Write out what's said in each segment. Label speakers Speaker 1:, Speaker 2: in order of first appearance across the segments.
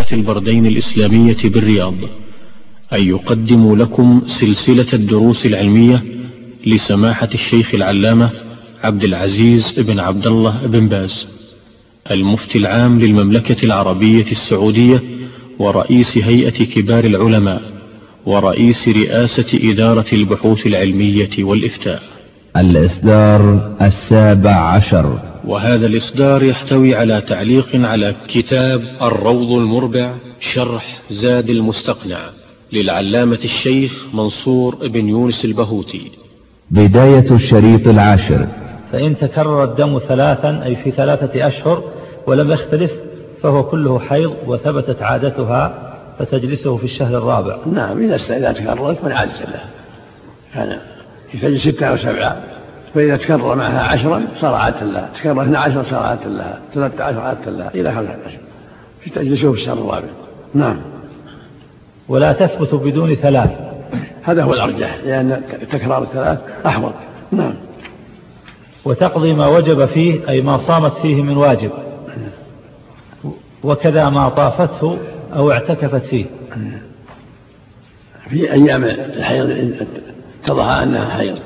Speaker 1: البردين الإسلامية بالرياض أن يقدموا لكم سلسلة الدروس العلمية لسماحة الشيخ العلامة عبد العزيز بن عبد الله بن باز المفتي العام للمملكة العربية السعودية ورئيس هيئة كبار العلماء ورئيس رئاسة إدارة البحوث العلمية والإفتاء.
Speaker 2: الإصدار 17.
Speaker 1: وهذا الإصدار يحتوي على تعليق على كتاب الروض المربع شرح زاد المستقنع للعلامة الشيخ منصور بن يونس البهوتي.
Speaker 2: بداية الشريط 10.
Speaker 3: فإن تكرر الدم 3 أي في 3 أشهر ولم يختلف فهو كله حيض وثبتت عادتها فتجلسه في الشهر الرابع.
Speaker 4: نعم، إذا تكررت من عادة له كان يفجر 6 أو 7، فإذا تكرر معها 10 صار عادة لها، تكرر 12 صار عادة لها، 13 عادة لها إلى 15 تجلسه في الشهر الرابع. نعم.
Speaker 3: ولا تثبت بدون 3.
Speaker 4: هذا هو الأرجح لأن تكرار 3 أحوط. نعم.
Speaker 3: وتقضي ما وجب فيه أي ما صامت فيه من واجب، وكذا ما طافته أو اعتكفت فيه.
Speaker 4: في أيام الحيض اتضح أنها حيض،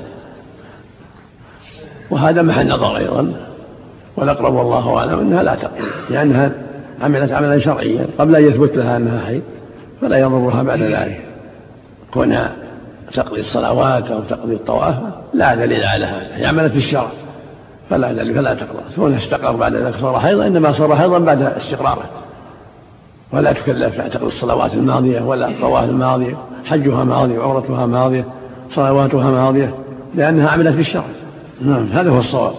Speaker 4: وهذا محل نظر أيضا، والأقرب والله أعلم أنها لا تقضي لأنها عملت عملا شرعيا قبل أن يثبت لها أنها حيض، فلا يضرها بعد ذلك. كونها تقضي الصلوات أو تقضي الطواف لا دليل على هذا، هي عملت بالشرع فلا دليل فلا تقضى. كونها استقر بعد ذلك صار حيضا، إنما صار حيضا بعد استقراره، ولا تكلف تقضي الصلوات الماضية ولا الطواف الماضي، حجها ماضي وعمرتها ماضية صلواتها ماضية لأنها عملت بالشرع. نعم، هذا هو الصواب.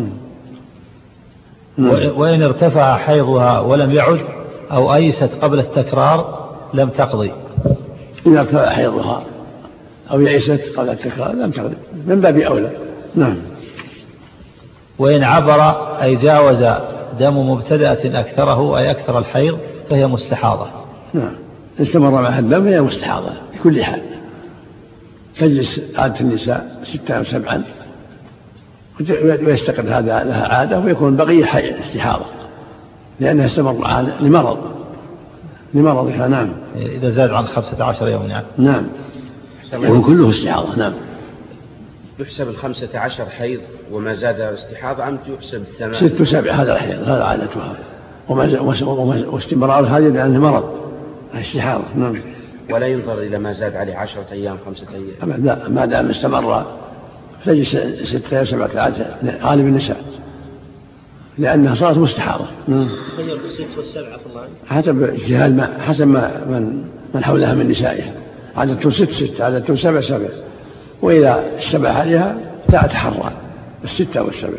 Speaker 3: وإن ارتفع حيضها ولم يعد أو أيست قبل التكرار لم تقضي.
Speaker 4: إذا ارتفع حيضها أو يأست قبل التكرار لم تقضي من باب أولى. نعم.
Speaker 3: وإن عبر أي جاوز دم مبتدأة أكثره أي أكثر الحيض فهي مستحاضة.
Speaker 4: نعم، استمر معها الدم فهي مستحاضة في كل حال. تجلس عادة النساء 6 أو 7 ويستقر هذا لها عادة ويكون بقية استحاضة لأنها استمر لمرضها. نعم،
Speaker 3: إذا زاد عن 15 يوم.
Speaker 4: نعم، يكون كله استحاضة. نعم.
Speaker 5: يحسب 15 حيض وما زاد استحاضة أم يحسب 8؟
Speaker 4: 6 و 7 هذا الحيض، هذا عادتها، واستمرار هذا لأنه مرض استحاضة. نعم.
Speaker 5: ولا ينظر إلى ما زاد عليه 10 أيام 5 أيام؟
Speaker 4: لا، ما دام استمر تجلس 6 أو 7 غالب النساء لأنها صارت مستحاضة.
Speaker 3: تخير 6 و7 في الله
Speaker 4: حسب اجتهاد حسب من حولها من نسائها. عادة 6 عادة 7 وإذا اشتبه عليها لا تحرى 6 أو 7.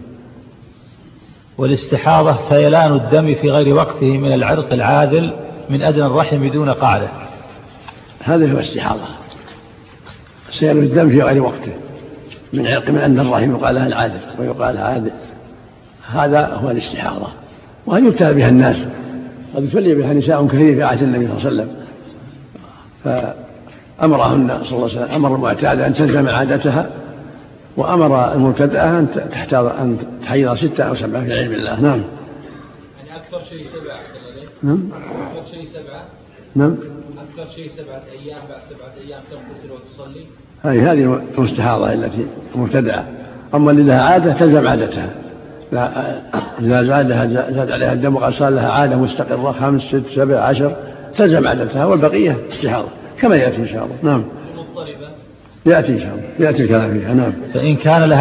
Speaker 3: والاستحاضة سيلان الدم في غير وقته من العرق العاذل من أدنى الرحم دون قاعدة.
Speaker 4: هذا هو الاستحاضة، سيلان الدم في غير وقته من عرق من أدنى الرحم يقال لها العاذل ويقال عاذل، هذا هو الاستحاضة، وهي يبتلى بها الناس، قد ابتلي بها نساء كثير في عهد النبي صلى الله عليه وسلم، فأمرهن صلى الله عليه وسلم أمر المعتادة أن تلزم عادتها، وأمر المبتدأة أن تحيض 6 أو 7 في علم الله. نعم.
Speaker 6: يعني أكثر شيء 7.
Speaker 4: نعم.
Speaker 6: أكثر شيء 7.
Speaker 4: نعم.
Speaker 6: أكثر شيء 7 أيام، بعد 7 أيام تغتسل وتصلي.
Speaker 4: هذه المستحاضة التي مبتدأة. أما اللي لها عادة تلزم عادتها، إذا زاد عليها الدم وقد صار لها عادة مستقرة 5 6 7 10 تلزم عادتها، والبقية استحاضة كما يأتي إن شاء الله. نعم. يأتي إن شاء الله، يأتي الكلام فيها. نعم.
Speaker 3: فإن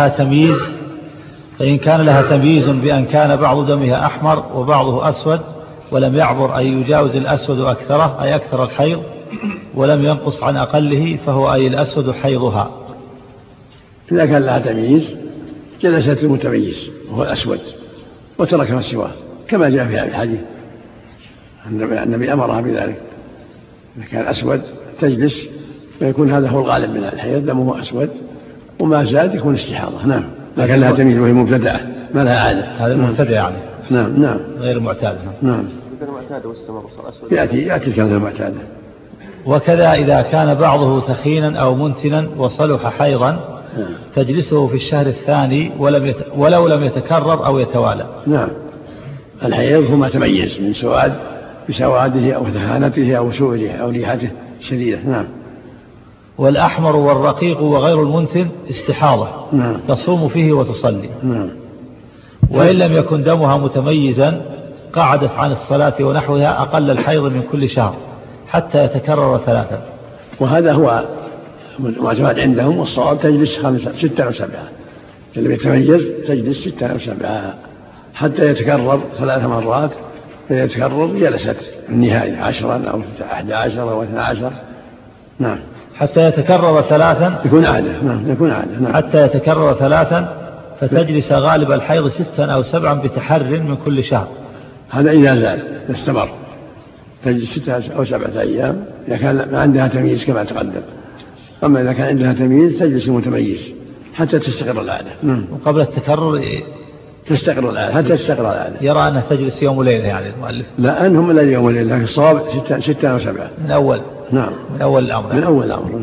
Speaker 3: كان لها تمييز بأن كان بعض دمها أحمر وبعضه أسود ولم يعبر أي يجاوز الأسود أكثره أي أكثر الحيض ولم ينقص عن أقله فهو أي الأسود حيضها.
Speaker 4: إذا كان لها تمييز جلست المتميز وهو الأسود وترك ما سواه كما جاء في هذا الحديث، النبي أمرها بذلك. إذا كان أسود تجلس فيكون هذا هو الغالب من الحيض، دمه أسود وما زاد يكون استحاضة. نعم. لكن لها تمييز وهي مبتدأة ما لها عادة.
Speaker 3: هذا المبتدأ يعني.
Speaker 4: نعم.
Speaker 3: غير المعتادة.
Speaker 4: نعم.
Speaker 5: المعتادة واستمر صار أسود.
Speaker 4: يأتي كلام المعتادة.
Speaker 3: وكذا إذا كان بعضه ثخينا أو منتنا وصلح حيضا تجلسه في الشهر الثاني ولو لم يتكرر أو يتوالى.
Speaker 4: نعم. الحيض هو ما تميز من سواد بسواده أو ثخانته أو سوء ريحه أو ريحته شديدة. نعم.
Speaker 3: والأحمر والرقيق وغير المنتن استحاضة
Speaker 4: نعم.
Speaker 3: تصوم فيه وتصلي.
Speaker 4: نعم.
Speaker 3: وإن لم يكن دمها متميزا قعدت عن الصلاة ونحوها أقل الحيض من كل شهر حتى يتكرر 3.
Speaker 4: وهذا هو معتمد عندهم، والصواب تجلس 6 أو 7. اللي يتميز تجلس 6 أو 7 حتى يتكرر 3 مرات، فيتكرر جلست النهاية 10 أو 11 أو 12. نعم.
Speaker 3: حتى يتكرر 3
Speaker 4: يكون عادة. نعم. يكون عادة. نعم.
Speaker 3: حتى يتكرر 3 فتجلس غالب الحيض 6 أو 7 بتحر من كل شهر.
Speaker 4: هذا إذا زال استمر تجلس 6 أو 7 أيام إذا كان ما عندها تمييز كما تقدم. أما إذا كان عندها تمييز تجلس متميز حتى تستقر العادة.
Speaker 3: وقبل التكرر
Speaker 4: تستقر العادة حتى تستقر العادة.
Speaker 3: يرى أنها تجلس يوم وليلة يعني المؤلف؟
Speaker 4: لا، أنهم لا يوم وليلة، لكن الصواب 6 أو 7
Speaker 3: من أول.
Speaker 4: نعم.
Speaker 3: من أول الأمر.
Speaker 4: من أول الأمر.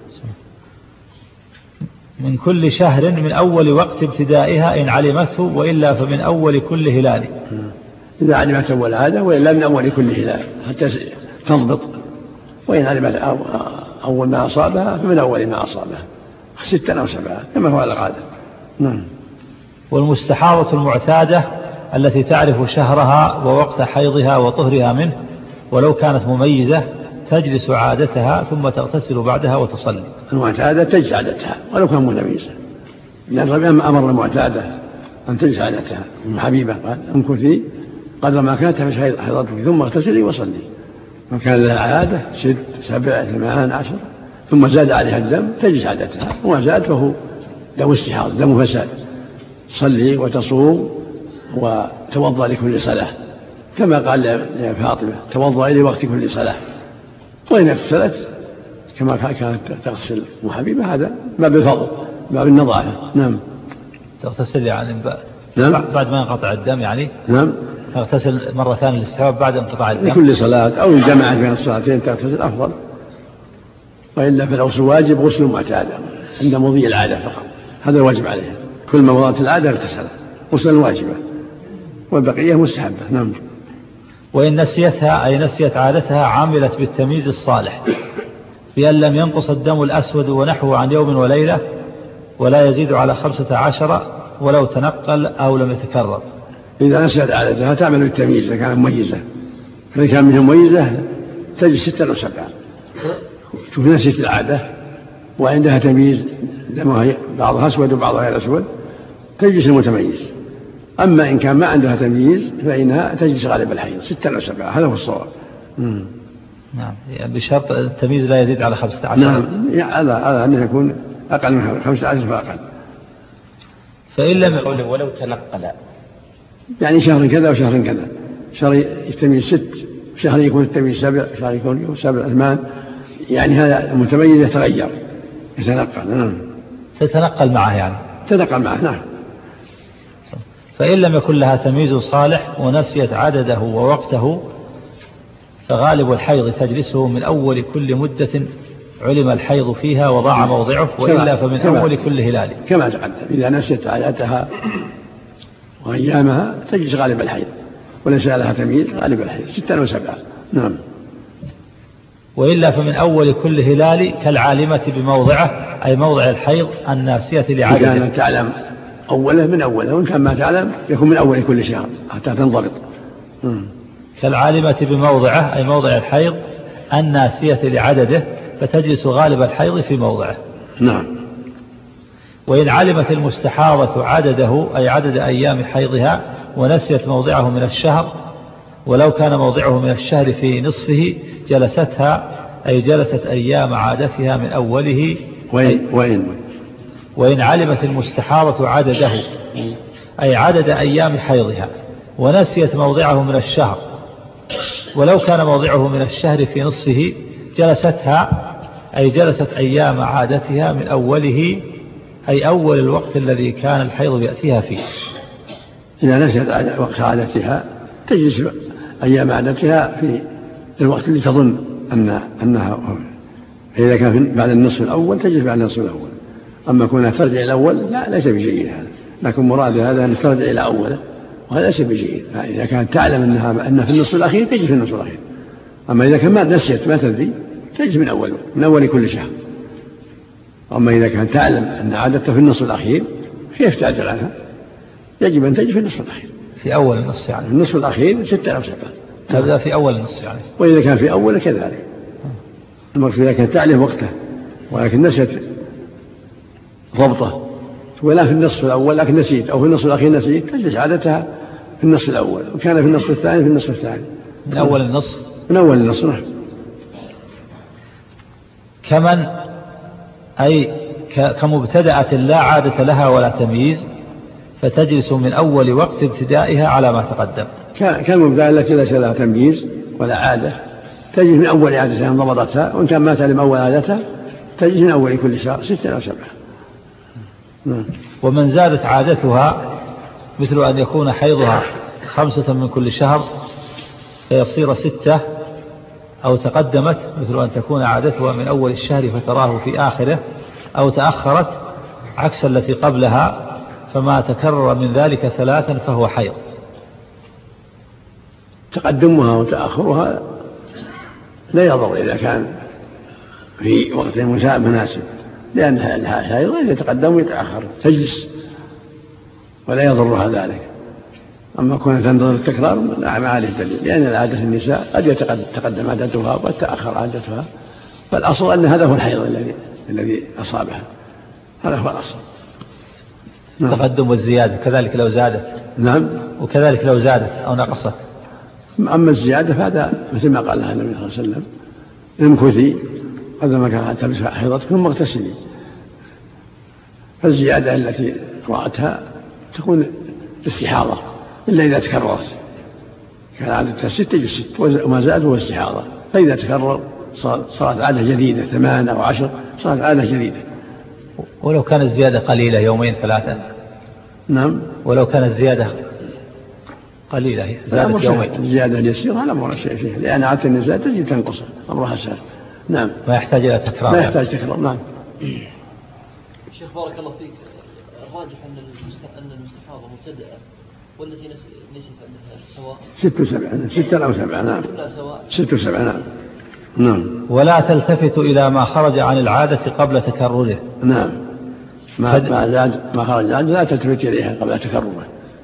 Speaker 3: من كل شهر من أول وقت ابتدائها إن علمته، وإلا فمن أول كل هلال.
Speaker 4: إذا علمت أول عادة، وإلا من أول كل هلال حتى تضبط. وإن علمت أول ما أصابها فمن أول ما أصابها 6 أو 7 كما هو العادة. نعم.
Speaker 3: والمستحاضة المعتادة التي تعرف شهرها ووقت حيضها وطهرها منه ولو كانت مميزة تجلس عادتها ثم تغتسل بعدها وتصلي.
Speaker 4: المعتادة تجلس عادتها ولو كان مميزة، لأن الربيع أمر المعتادة أن تجلس عادتها. أم حبيبة قال امكثي قدر ما كانت تمشي حيضتك ثم اغتسلي وصلي. وكان لها عادة 6 7 8 10 ثم زاد عليها الدم تجلس عادتها، وما زاد فهو دم استحاضة دم فساد. صلي وتصوم وتوضأ لكل صلاة كما قال لفاطمة توضأ لوقت كل صلاة. وإن اغتسلت كما كانت تغسل أم حبيبة هذا باب الفضل باب النظافة. نعم.
Speaker 3: تغتسل يعني
Speaker 4: نعم.
Speaker 3: بعد ما ينقطع الدم يعني.
Speaker 4: نعم.
Speaker 3: تغتسل مرة ثانية للاستحباب بعد انقطاع الدم
Speaker 4: لكل صلاة أو الجماعة بين الصلاتين تغتسل أفضل. وإلا فالغسل واجب غسل معتادة عند مضي العادة فقط، هذا الواجب عليها. كل ما مضت العادة اغتسلت غسلا واجبا، والبقية مستحبة. نعم.
Speaker 3: وإن نسيتها أي نسيت عادتها عملت بالتمييز الصالح بأن لم ينقص الدم الأسود ونحوه عن يوم وليلة ولا يزيد على 15 ولو تنقل أو لم يتكرر.
Speaker 4: إذا نسيت عادتها تعمل بالتمييز إذا كانت مميزة، فإذا كان منها مميزة تجلس 6 أو 7. شوف نسيت العادة وعندها تمييز دمها بعضها أسود وبعضها غير أسود تجلس المتميز. أما إن كان ما عندها تمييز فإنها تجلس غالب الحيض 6 أو 7. هذا هو الصواب.
Speaker 3: نعم. يعني بشرط التمييز لا يزيد على 15.
Speaker 4: نعم. على أنه يكون أقل من 15 فأقل.
Speaker 3: فإن لم
Speaker 5: ولو تنقل
Speaker 4: يعني شهر كذا وشهر كذا، شهر يتميز 6 شهر يكون التمييز 7 شهر يكون 7 8. يعني هذا المتميز يتغير يتنقل. نعم.
Speaker 3: تتنقل معه يعني
Speaker 4: تتنقل معه. نعم.
Speaker 3: فإن لم يكن لها تمييز صالح ونسيت عدده ووقته فغالب الحيض تجلسه من أول كل مدة علم الحيض فيها وضاع موضعه، وإلا فمن أول كل هلال
Speaker 4: كما تقدم. إذا نسيت عادتها وأيامها تجلس غالب الحيض، وليس لها تمييز غالب الحيض 6 أو 7. نعم.
Speaker 3: وإلا فمن أول كل هلال كالعالمة بموضعه أي موضع الحيض الناسية لعادته.
Speaker 4: إن كانت تعلم أوله من أوله، وإن كان ما تعلم يكون من أول كل شهر حتى تنضبط.
Speaker 3: كالعالمة بموضعه أي موضع الحيض الناسية لعدده فتجلس غالب الحيض في موضعه.
Speaker 4: نعم.
Speaker 3: وإن علمت المستحاضة عدده أي عدد أيام حيضها ونسيت موضعه من الشهر ولو كان موضعه من الشهر في نصفه جلستها أي جلست أيام عادتها من أوله. وإن علمت المستحاضة عدده أي عدد أيام حيضها ونسيت موضعه من الشهر ولو كان موضعه من الشهر في نصفه جلستها أي جلست أيام عادتها من أوله أي أول الوقت الذي كان الحيض يأتيها فيه.
Speaker 4: إذا نسيت وقت عادتها تجلس أيام عادتها في الوقت اللي تظن أنها، إذا كان بعد النصف الأول تجلس بعد النصف الأول. أما كونها ترجع إلى الأول لا، ليس بجيد هذا، لكن مراد هذا أن ترجع إلى أوله وهذا ليس بجيد. فإذا كانت تعلم أنها في النصف الأخير تجي في النصف الأخير. أما إذا كان ما نسيت ما تدري تجي من أول كل شهر. أما إذا كانت تعلم أن عادتها في النصف الأخير كيف تعدل عنها؟ يجب أن تجي في النصف الأخير،
Speaker 3: في أول النصف يعني.
Speaker 4: في النصف الأخير 6 أو 7
Speaker 3: تبدأ في أول النصف يعني.
Speaker 4: وإذا كان في أول كذلك. المقصود إذا كانت تعلم وقته ولكن نسيت ضبطه، ولا في النصف الأول لكن نسيت، أو في النصف الأخير نسيت، تجلس عادتها في النصف الأول، وكان في النصف الثاني في النصف الثاني.
Speaker 3: من أول النصف.
Speaker 4: من أول النصف. نعم.
Speaker 3: كمن أي كمبتدأة لا عادة لها ولا تمييز، فتجلس من أول وقت ابتدائها على ما تقدم.
Speaker 4: كالمبتدأة التي ليس لها تمييز ولا عادة تجلس من أول عادتها إن ضبطتها، وإن كان ما تعلم أول عادتها تجلس من أول كل شهر 6 أو 7.
Speaker 3: ومن زادت عادتها مثل أن يكون حيضها 5 من كل شهر فيصير 6، أو تقدمت مثل أن تكون عادتها من أول الشهر فتراه في آخره، أو تأخرت عكس التي قبلها، فما تكرر من ذلك 3 فهو حيض.
Speaker 4: تقدمها وتأخرها لا يضر إذا كان في وقت مناسب، لأنها لها حيض يتقدم ويتأخر تجلس ولا يضرها ذلك. أما كون تنتظر التكرار لا عليه دليل، لأن العادة النساء قد يتقدم عادتها وقد تأخر عادتها، فالأصل أن هذا هو الحيض الذي أصابها، هذا هو الأصل.
Speaker 3: التقدم والزيادة كذلك لو زادت.
Speaker 4: نعم.
Speaker 3: وكذلك لو زادت أو نقصت.
Speaker 4: أما الزيادة فهذا مثل ما قال لها النبي صلى الله عليه وسلم: امكثي قدر ما كان تلبس حيضتك ثم اغتسلي. فالزيادة التي رأتها تكون استحاضة إلا إذا تكررت، كان عادتها 6 تجلس 6 وما زاد هو استحاضة، فإذا تكرر صارت عادة جديدة 8 أو 10 صارت عادة جديدة.
Speaker 3: ولو كانت الزيادة قليلة 2 3.
Speaker 4: نعم.
Speaker 3: ولو كانت الزيادة قليلة زادت 2.
Speaker 4: الزيادة اليسيرة لا مر شيء فيها، لأن عادة النساء تجي تنقص أمرها سهل. نعم.
Speaker 3: ما يحتاج إلى تكرار.
Speaker 4: ما يحتاج تكرار. نعم.
Speaker 7: شيخ بارك الله فيك، الراجح أن المستحاضة مبتدأة والتي ليست عندها سواء
Speaker 4: 6 و7 6 أو 7. نعم.
Speaker 7: كلها سواء
Speaker 4: 6 و7. نعم. نعم.
Speaker 3: ولا تلتفت إلى ما خرج عن العادة قبل تكرره.
Speaker 4: نعم. ما خرج العادة لا تلتفت إليها قبل تكرره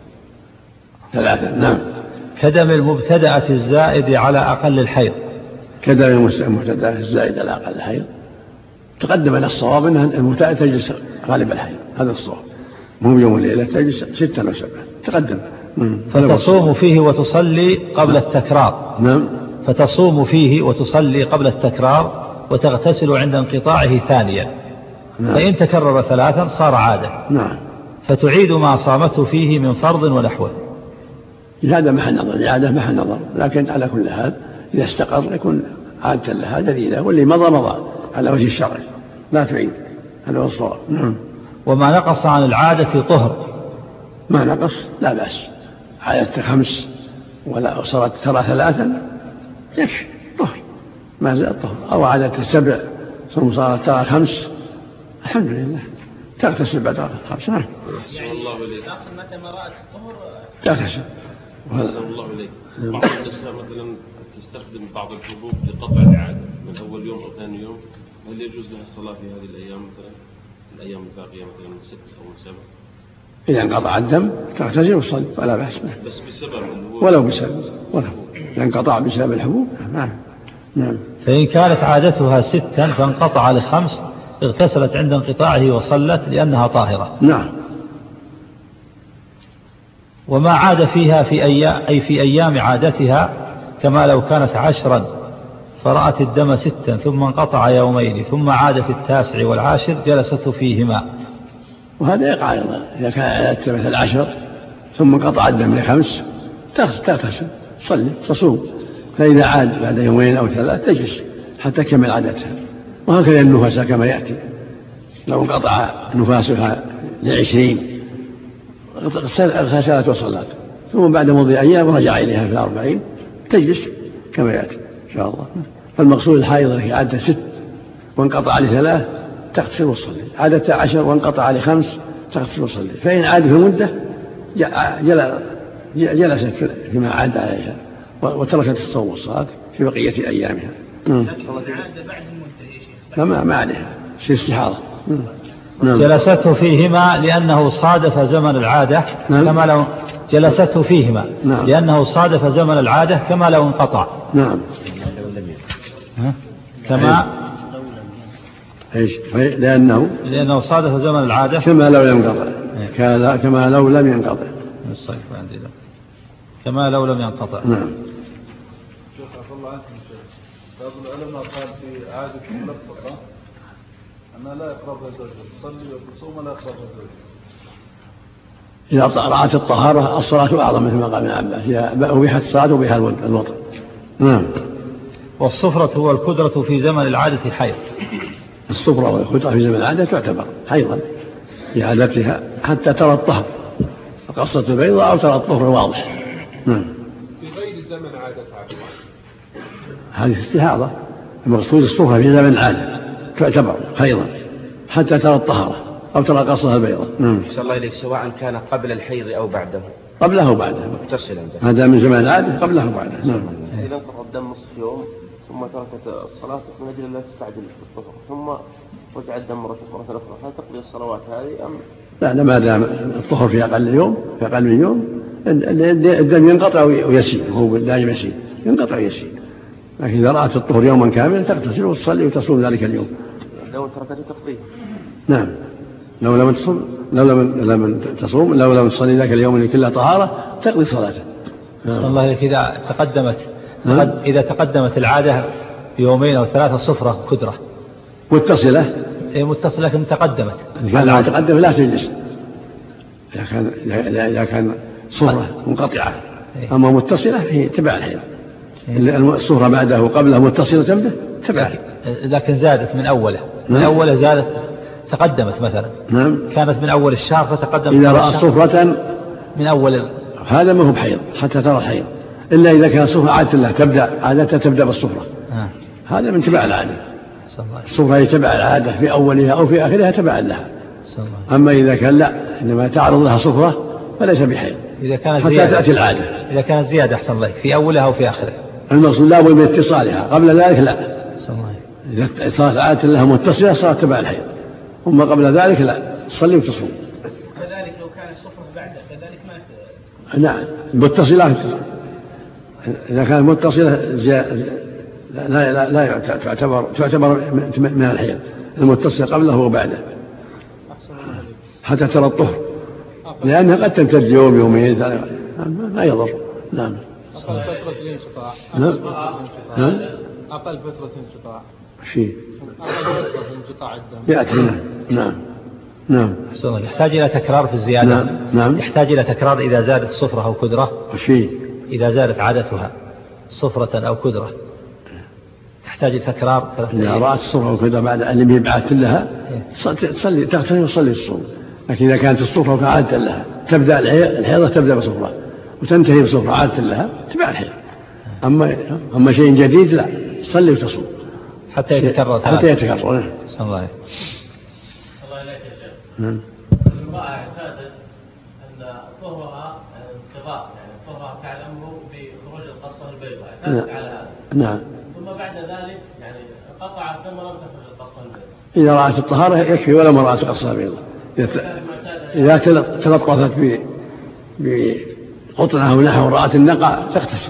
Speaker 4: 3. نعم.
Speaker 3: كدم المبتدأة الزائد على أقل الحيض.
Speaker 4: كدم المبتدأة الزائد على أقل الحيض تقدم إلى الصواب أنها المبتدأة تجلس غالب الحيض، هذا الصواب، مو يوم الليلة تجلس 6 أو 7 تقدم.
Speaker 3: فتصوم فيه وتصلي قبل التكرار.
Speaker 4: نعم.
Speaker 3: فتصوم فيه وتصلي قبل التكرار وتغتسل عند انقطاعه ثانيا.
Speaker 4: نعم.
Speaker 3: فإن تكرر 3 صار عادة.
Speaker 4: نعم.
Speaker 3: فتعيد ما صامته فيه من فرض ونحوه.
Speaker 4: هذا محل نظر، العادة محل نظر، لكن على كل حال إذا استقر يكون عادة لها دليلة، واللي مضى على وجه الشرع لا تعيد، هذا هو الصواب. نعم.
Speaker 3: وما نقص عن العادة طهر.
Speaker 4: ما نقص لا بأس، عادة 5 ولا صارت ترى 3 يكفي طهر، ما زال طهر. أو عادة 7 ثم صارت ترى 5 الحمد لله تغتسل بعد 5. نعم.
Speaker 6: أحسن الله إليك. متى ما رأت الطهر
Speaker 4: تغتسل.
Speaker 6: أحسن الله إليك. بعض النساء مثلا تستخدم بعض الحبوب لقطع العادة من أول يوم أو ثاني يوم، هل يجوز لها الصلاة في هذه الأيام مثلا الأيام الباقية مثلا من 6 أو من 7؟
Speaker 4: إذا انقطع الدم تغتسل وتصلي ولا بأس به.
Speaker 6: بس بسبب
Speaker 4: ولو بسبب إذا انقطع بسبب الحبوب. نعم. نعم.
Speaker 3: فإن كانت عادتها 6 فانقطع ل5 اغتسلت عند انقطاعه وصلت لأنها طاهرة.
Speaker 4: نعم.
Speaker 3: وما عاد فيها في أيام عادتها، كما لو كانت 10 فرأت الدم 6 ثم انقطع 2 ثم عاد في 9 والعاشر جلست فيهما.
Speaker 4: وهذا يقع أيضا إذا كان عادتها مثل 10 ثم انقطع الدم ل5 تغتسل تصلي تصوم، فإذا عاد بعد 2 أو 3 تجلس حتى كمل عادتها. وهكذا النفاس كما يأتي، لو انقطع نفاسها ل20 اغتسلت وصلت، ثم بعد مضي أيام رجع إليها في 40 تجلس كما يأتي إن شاء الله. فالمقصود الحائض التي عادتها 6 وانقطع ل3 تغتسل وتصلي، عادتها 10 وانقطع ل5 تغتسل وتصلي. فإن عاد في مدة جلست فيما عاد عليها وتركت الصوم والصلاة في بقية أيامها. ما عليها شيء استحاضة.
Speaker 3: جلسته فيهما لأنه صادف زمن العادة كما لو جلسته فيهما لأنه صادف زمن العادة كما لو انقطع.
Speaker 4: نعم.
Speaker 3: كما
Speaker 4: لأنه
Speaker 3: صادف زمن العادة
Speaker 4: كما لو لم ينقطع. كما لو لم ينقطع.
Speaker 3: كما لو لم ينقطع.
Speaker 4: نعم.
Speaker 8: شيخ عفو الله عنكم بعض العلماء قال في عادة ملفقة أنها لا يقربها زوجها تصلي وتصوم ولا يقربها زوجها.
Speaker 4: إذا رعت الطهارة الصلاة أعظم مثل ما قال ابن عباس، أبيحت الصلاة وأبيح الوطن. نعم.
Speaker 3: والصفرة والكدرة في زمن العادة حيض.
Speaker 4: الصفرة والكدرة في زمن العادة تعتبر حيضا في عادتها حتى ترى الطهر، قصة البيضاء أو ترى الطهر واضح. نعم.
Speaker 8: في غير زمن عادتها
Speaker 4: هذه استحاضة. المقصود الصفرة في زمن العادة تعتبر حيضا حتى ترى الطهارة أو ترى قصة البيضاء.
Speaker 5: صلى الله عليك سواء كان قبل الحيض أو بعده.
Speaker 4: قبله وبعده
Speaker 5: متصلا.
Speaker 4: هذا من زمن العادة قبله وبعده. نعم.
Speaker 6: إذا انقطع الدم نصف يوم ثم تركت الصلاة من أجل لا تستعجل في الطهر ثم رجع الدم مرة أخرى هل تقضي الصلوات هذه أم؟
Speaker 4: لا ما دام الطهر في أقل من يوم الدم ينقطع ويسيل، هو دائما يسيل ينقطع ويسيل. لكن إذا رأت الطهر يوما كاملا تغتسل وتصلي وتصوم ذلك اليوم.
Speaker 6: لو تركته تقضيه.
Speaker 4: نعم. لو لم تصلي ذاك اليوم اللي كله طهارة تقضي صلاته.
Speaker 3: الله إذا تقدمت العادة بيومين أو ثلاثة صفرة كدرة
Speaker 4: متصلة
Speaker 3: لكن تقدمت.
Speaker 4: إذا تقدم لا تجلس إذا كان صفرة منقطعة. أما متصلة هي تبع الحيض. الصفرة بعده وقبله متصلة به تبع.
Speaker 3: لكن زادت من أوله زادت تقدمت مثلا.
Speaker 4: نعم.
Speaker 3: كانت من أول الشهر فتقدمت.
Speaker 4: إذا رأت صفرة
Speaker 3: من أول
Speaker 4: هذا ما هو بحيض حتى ترى الحيض، إلا إذا كان صفرة عادة له عادتها تبدأ بالصفرة. هذا من تبع العادة. الصفرة تبع العادة في أولها أو في آخرها تبع لها. أما إذا كان لا إنما تعرض لها صفرة فليس بحيض
Speaker 3: إذا كانت
Speaker 4: حتى
Speaker 3: زيادة.
Speaker 4: تأتي العادة إذا
Speaker 3: كانت زيادة أحسن الله في أولها أو في آخرها.
Speaker 4: المقصود لا بد من اتصالها، قبل ذلك لا. إذا صارت عادة لها متصلة صارت تبع الحيض، ثم قبل ذلك لا تصلي وتصوم.
Speaker 9: كذلك لو كان الصفرة بعد كذلك ما.
Speaker 4: نعم. المتصلة إذا كانت متصلة لا تعتبر من الحيض. المتصلة قبله وبعده حتى ترى الطهر، لأنها قد تمتد يوم يومين ما يضر. نعم.
Speaker 8: أقل فترة الانقطاع. أقل فترة انقطاع.
Speaker 4: شيء.
Speaker 8: أقل فترة انقطاع الدم.
Speaker 4: يأتي. نعم.
Speaker 3: يحتاج إلى تكرار في الزيادة.
Speaker 4: نعم.
Speaker 3: يحتاج إلى تكرار إذا زادت صفرة أو كدرة.
Speaker 4: شيء.
Speaker 3: إذا زادت عادتها صفرة أو كدرة تحتاج تكرار.
Speaker 4: إذا رأت الصفرة أو كدرة بعد أن لم يبعث لها تصلي تغتسل وتصلي الصوم. لكن إذا كانت الصفرة كعادة لها تبدأ الحيضة تبدأ بصفرة وتنتهي بصفرة عادة لها تبع الحيض. أما شيء جديد لا تصلي وتصوم
Speaker 3: حتى يتكرر.
Speaker 9: الله عليك يا شيخ. المرأة اعتادت أن طهرها انقضاء، يعني طهرها تعلمه بخروج القصة البيضاء، اعتادت على هذا.
Speaker 4: نعم.
Speaker 9: ثم بعد ذلك يعني انقطع ثم لم تخرج القصة البيضاء.
Speaker 4: إذا رأت الطهارة يكفي ولا ما رأت القصة البيضاء. إذا تلطفت بقطنها أو نحو رأت النقع تغتسل.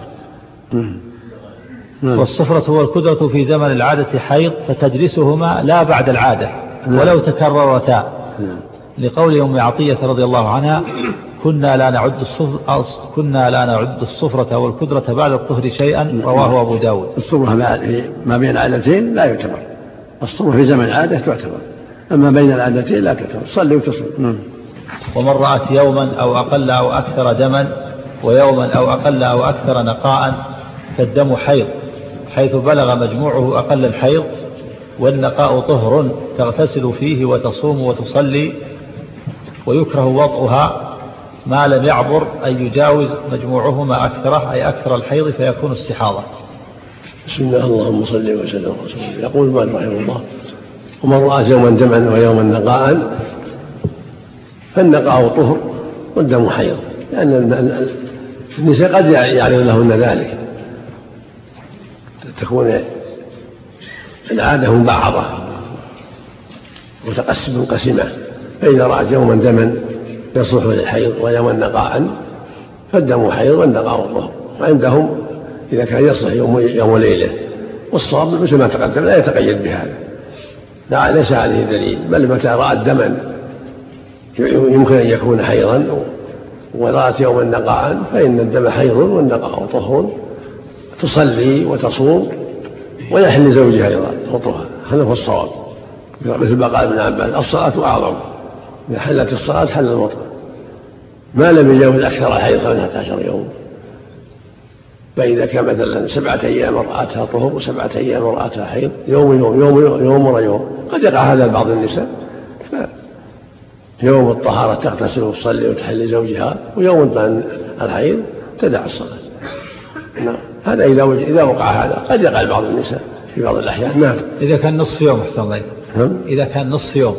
Speaker 3: والصفرة والكدرة في زمن العادة حيض فتجلسهما لا بعد العادة ولو تكررتا، لقول أم عطية رضي الله عنها كنا لا نعد الصفرة والكدرة بعد الطهر شيئا، رواه أبو داود.
Speaker 4: الصفرة ما بين عادتين لا يعتبر، الصفرة في زمن العادة تعتبر، أما بين العادتين لا تعتبر. صلي وتصوم.
Speaker 3: ومن رأت يوما أو أقل أو أكثر دما ويوما أو أقل أو أكثر نقاء فالدم حيض حيث بلغ مجموعه أقل الحيض، والنقاء طهر تغتسل فيه وتصوم وتصلي، ويكره وطئها ما لم يعبر أن يجاوز مجموعهما أكثره أي أكثر الحيض فيكون استحاضة.
Speaker 4: بسم الله اللهم صل وسلم وسلم. يقول مالك رحمه الله: ومن رأى يوما دمعا ويوما نقاء فالنقاء طهر والدم حيض، لأن النساء قد يعرض لهن ذلك، تكون العادة مبعضة منقسمة، فإذا رأت يوما دما يصلح للحيض ويوما نقاء فالدم حيض والنقاء طهر. وعندهم إذا كان يصلح يوم وليلة، والصواب مثل ما تقدم لا يتقيد بهذا، لا ليس عليه دليل، بل متى رأت دما يمكن أن يكون حيضا ورأت يوما نقاء فإن الدم حيض والنقاء طهر، تصلي وتصوم ويحل زوجها أيضا خطوها. هذا هو الصواب، مثل ما قال ابن عباس الصلاة أعظم، إذا حلت الصلاة حل الوطن، ما لم يجاوز أكثر الحيض 15 يوم. فإذا كان مثلا 7 أيام رأتها طهر و7 أيام رأتها حيض، يوم يوم يوم يوم ورا يوم، قد يقع هذا لبعض النساء، يوم الطهارة تغتسل وتصلي وتحل زوجها، ويوم الحيض تدع الصلاة. نعم، هذا إذا وقع هذا قد يقع لبعض النساء في بعض الأحيان. نعم،
Speaker 3: إذا كان نصف يوم أحسن الله، إذا كان نصف يوم،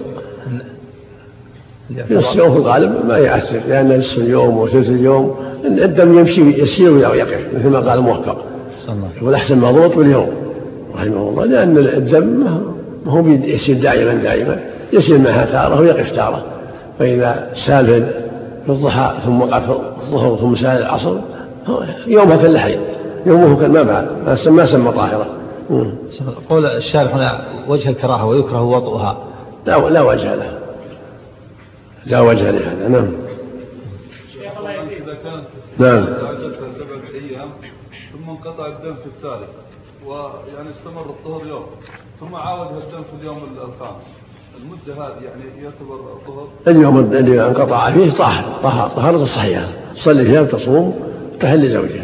Speaker 4: نصف يوم في الغالب ما يأثر، لأن نصف اليوم وثلث اليوم الدم يمشي يسير ويقف، مثل ما قال الموفق، يقول أحسن مضبوط باليوم رحمه الله، لأن الدم ما هو يسير دائما، يسير معها تارة ويقف تارة، فإذا سال في الضحى ثم وقع في الظهر ثم سال العصر يومها كالحيض، يومه كالما بعد ما سمى طاهرة.
Speaker 3: قول الشارح هنا وجه الكراهة ويكره وضعها،
Speaker 4: لا وجه له، لا وجه لهذا. نعم.
Speaker 8: إذا كانت
Speaker 4: نعم
Speaker 8: عدتها 7 أيام ثم انقطع الدم في الثالث، ويعني استمر الطهر يوم ثم عاودها الدم في اليوم الخامس، المدة هذه يعني يعتبر طهر؟
Speaker 4: اليوم اللي انقطع فيه طهارة صحيحة، تصلي فيها وتصوم وتحل زوجها.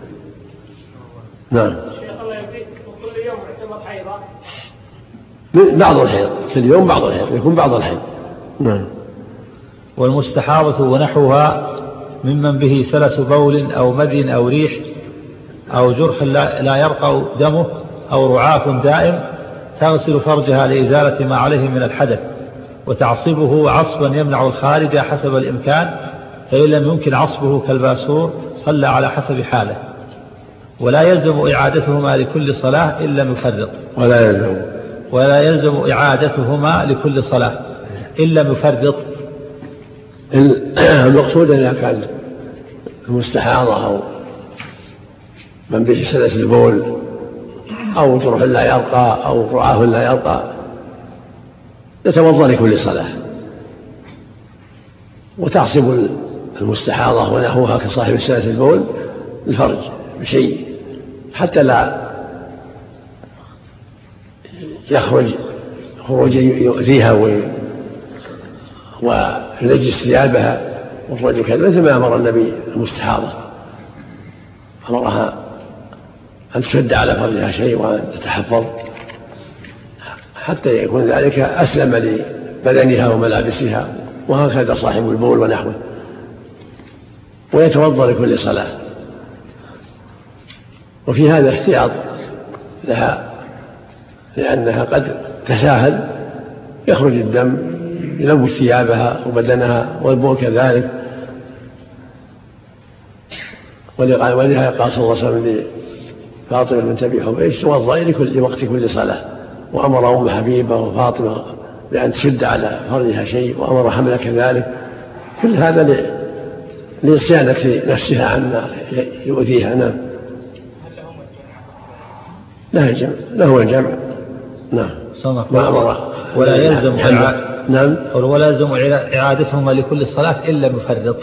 Speaker 4: نعم.
Speaker 9: شيخ الله يهديك، وكل يوم يعتبر حيضة؟
Speaker 4: بعض الحيض، كل يوم بعض الحيض، يكون بعض الحيض. نعم.
Speaker 3: والمستحاضة ونحوها ممن به سلس بول أو مدي أو ريح أو جرح لا يرقى دمه أو رعاف دائم، تغسل فرجها لإزالة ما عليه من الحدث، وتعصبه عصبا يمنع الخارج حسب الإمكان، فإن لم يمكن عصبه كالباسور صلى على حسب حاله، ولا يلزم إعادتهما لكل صلاة إلا مفرط. ولا يلزم إعادتهما لكل صلاة إلا مفرط.
Speaker 4: المقصود إذا كان المستحاضة أو من به سلس البول أو جرح لا يرقى أو رعاف لا يرقى يتوضأ لكل صلاة، وتعصب المستحاضة ونحوها كصاحب سلس البول الفرج بشيء حتى لا يخرج خروجا يؤذيها وينجس ثيابها، والرجل كذا، مثل ما أمر النبي المستحاضة، أمرها أن تشد على فرجها شيء وأن تتحفظ حتى يكون ذلك أسلم لبدنها وملابسها، وهكذا صاحب البول ونحوه. ويتوضأ لكل صلاة، وفي هذا احتياط لها، لأنها قد تساهل يخرج الدم يلوث ثيابها وبدنها، والبول كذلك. ولهذا قال صلى الله عليه وسلم لفاطمة بنت أبي حبيش توضئي لوقت كل صلاة، وأمر أم حبيبة وفاطمة بأن تشد على فرجها شيء، وأمر حملة كذلك، كل هذا لصيانة نفسها عما يؤذيها. نعم. له الجمع. نعم. ما أمر
Speaker 3: ولا يلزم
Speaker 4: نعم.
Speaker 3: ولا يلزم إعادتهما لكل صلاة إلا مفرط.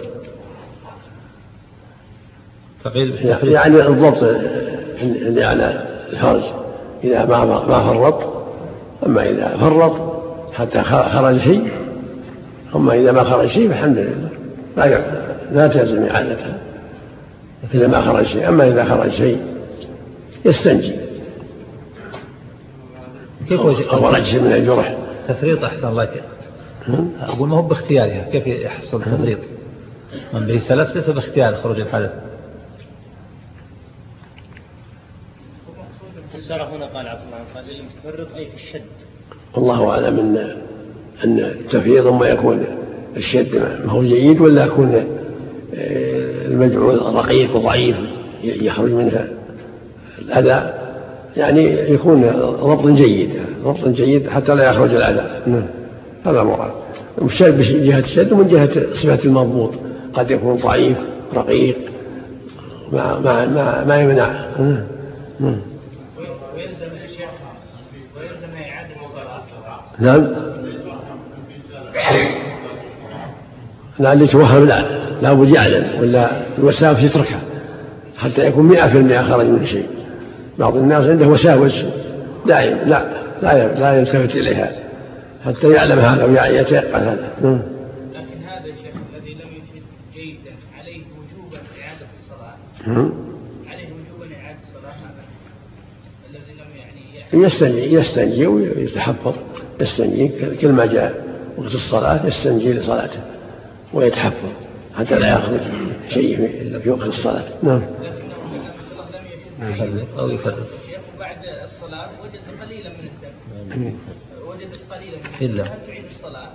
Speaker 4: يعني الضبط اللي على الفرج إذا ما فرط، أما إذا فرط حتى خرج شيء، أما إذا ما خرج شيء فالحمد لله لا تلزم إعادتها إذا ما خرج شيء. أما إذا خرج شيء يستنجي أو رجل من الجرح.
Speaker 3: تفريط أحسن الله كيف أقول ما هو باختيارها، كيف يحصل تفريط؟ من به سلس ليس باختيار خروج الحدث.
Speaker 9: السارة هنا قال عبد الله قال المتفرط أي في الشد.
Speaker 4: والله أعلم أن التفريط ما يكون الشد ما هو جيد، ولا يكون المجعول رقيق وضعيف يخرج منها الأذى، يعني يكون ضبط جيد حتى لا يخرج الأذى. هذا مراد من جهة الشد ومن جهة صفة المضبوط، قد يكون ضعيف رقيق ما يمنع. نعم لا اللي توهم لا بد يعلم، ولا الوساوس يتركها حتى يكون 100% خرج من شيء. بعض الناس عنده وساوس دائم لا يلتفت إليها حتى يعلم هذا ويتيقن هذا.
Speaker 10: لكن هذا الشيخ الذي لم يجد جيدا عليه وجوبا إعادة الصلاة، عليه وجوبا إعادة الصلاة، هذا الذي لم يعني
Speaker 4: يستنجي ويتحفظ، يستنجي كل ما جاء وقت الصلاة يستنجي لصلاته ويتحفظ حتى لا يخرج شيء في وقت الصلاة. نعم.
Speaker 3: أو يفرق.
Speaker 10: بعد الصلاة وجد قليلا من الدم، وجد قليلا من الدم، هل تعيد الصلاة؟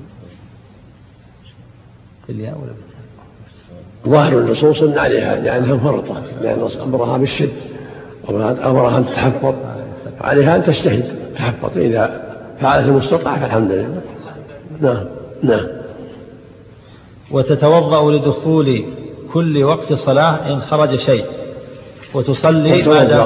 Speaker 3: ولا
Speaker 4: ظاهر النصوص عليها لأنها فرطة، لأن أمرها بالشد وأمرها أن تتحفظ، عليها أن تجتهد تحفظ، إذا فعلت المستطاع فالحمد لله. نعم.
Speaker 3: وتتوضأ لدخول كل وقت صلاة إن خرج شيء، وتصلي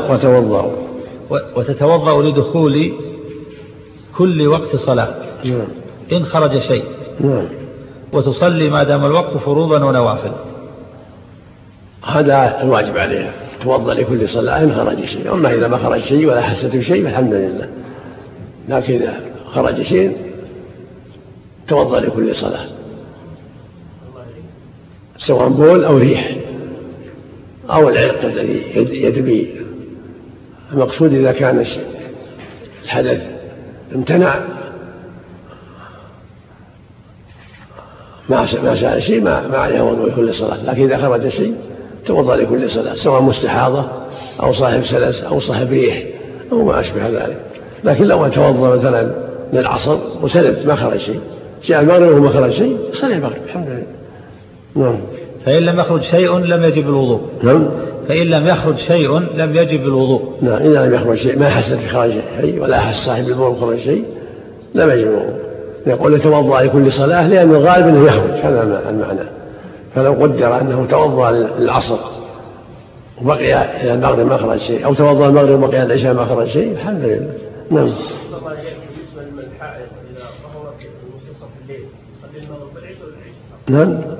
Speaker 3: وتتوضأ لدخول كل وقت صلاة إن خرج شيء، وتصلي ما دام الوقت فروضا ونوافل.
Speaker 4: هذا الواجب عليها، توضأ لكل صلاة إن خرج شيء. أما إذا ما خرج شيء ولا حست بشيء فالحمد لله، لكن إذا خرج شيء توضأ لكل صلاة، سواء بول أو ريح أو العرق الذي يدبي. المقصود إذا كان الحدث امتنع ما سأل شيء ما عليه وضوء لكل صلاة، لكن إذا خرج شيء توضأ لكل صلاة، سواء مستحاضة أو صاحب سلس أو صاحب ريح أو ما أشبه ذلك. لكن لو توضأ مثلا للعصر وسلمت ما خرج شيء، جاء المغرب وما خرج شيء، صلي المغرب الحمد لله. نعم.
Speaker 3: فإن لم يخرج شيء لم يجب الوضوء.
Speaker 4: نعم.
Speaker 3: فإن لم يخرج شيء لم يجب الوضوء.
Speaker 4: نعم. إذا لم يخرج شيء، ما حس بخرج شيء ولا أحس صاحب البول بخرج شيء لم يجب الوضوء. يقول يتوضأ لكل صلاة لأن الغالب أنه يخرج، هذا المعنى. فلو قدر أنه توضأ للعصر وبقي إلى المغرب ما خرج شيء، أو توضأ المغرب وبقي العشاء ما خرج شيء، الحمد لله. نعم. نعم.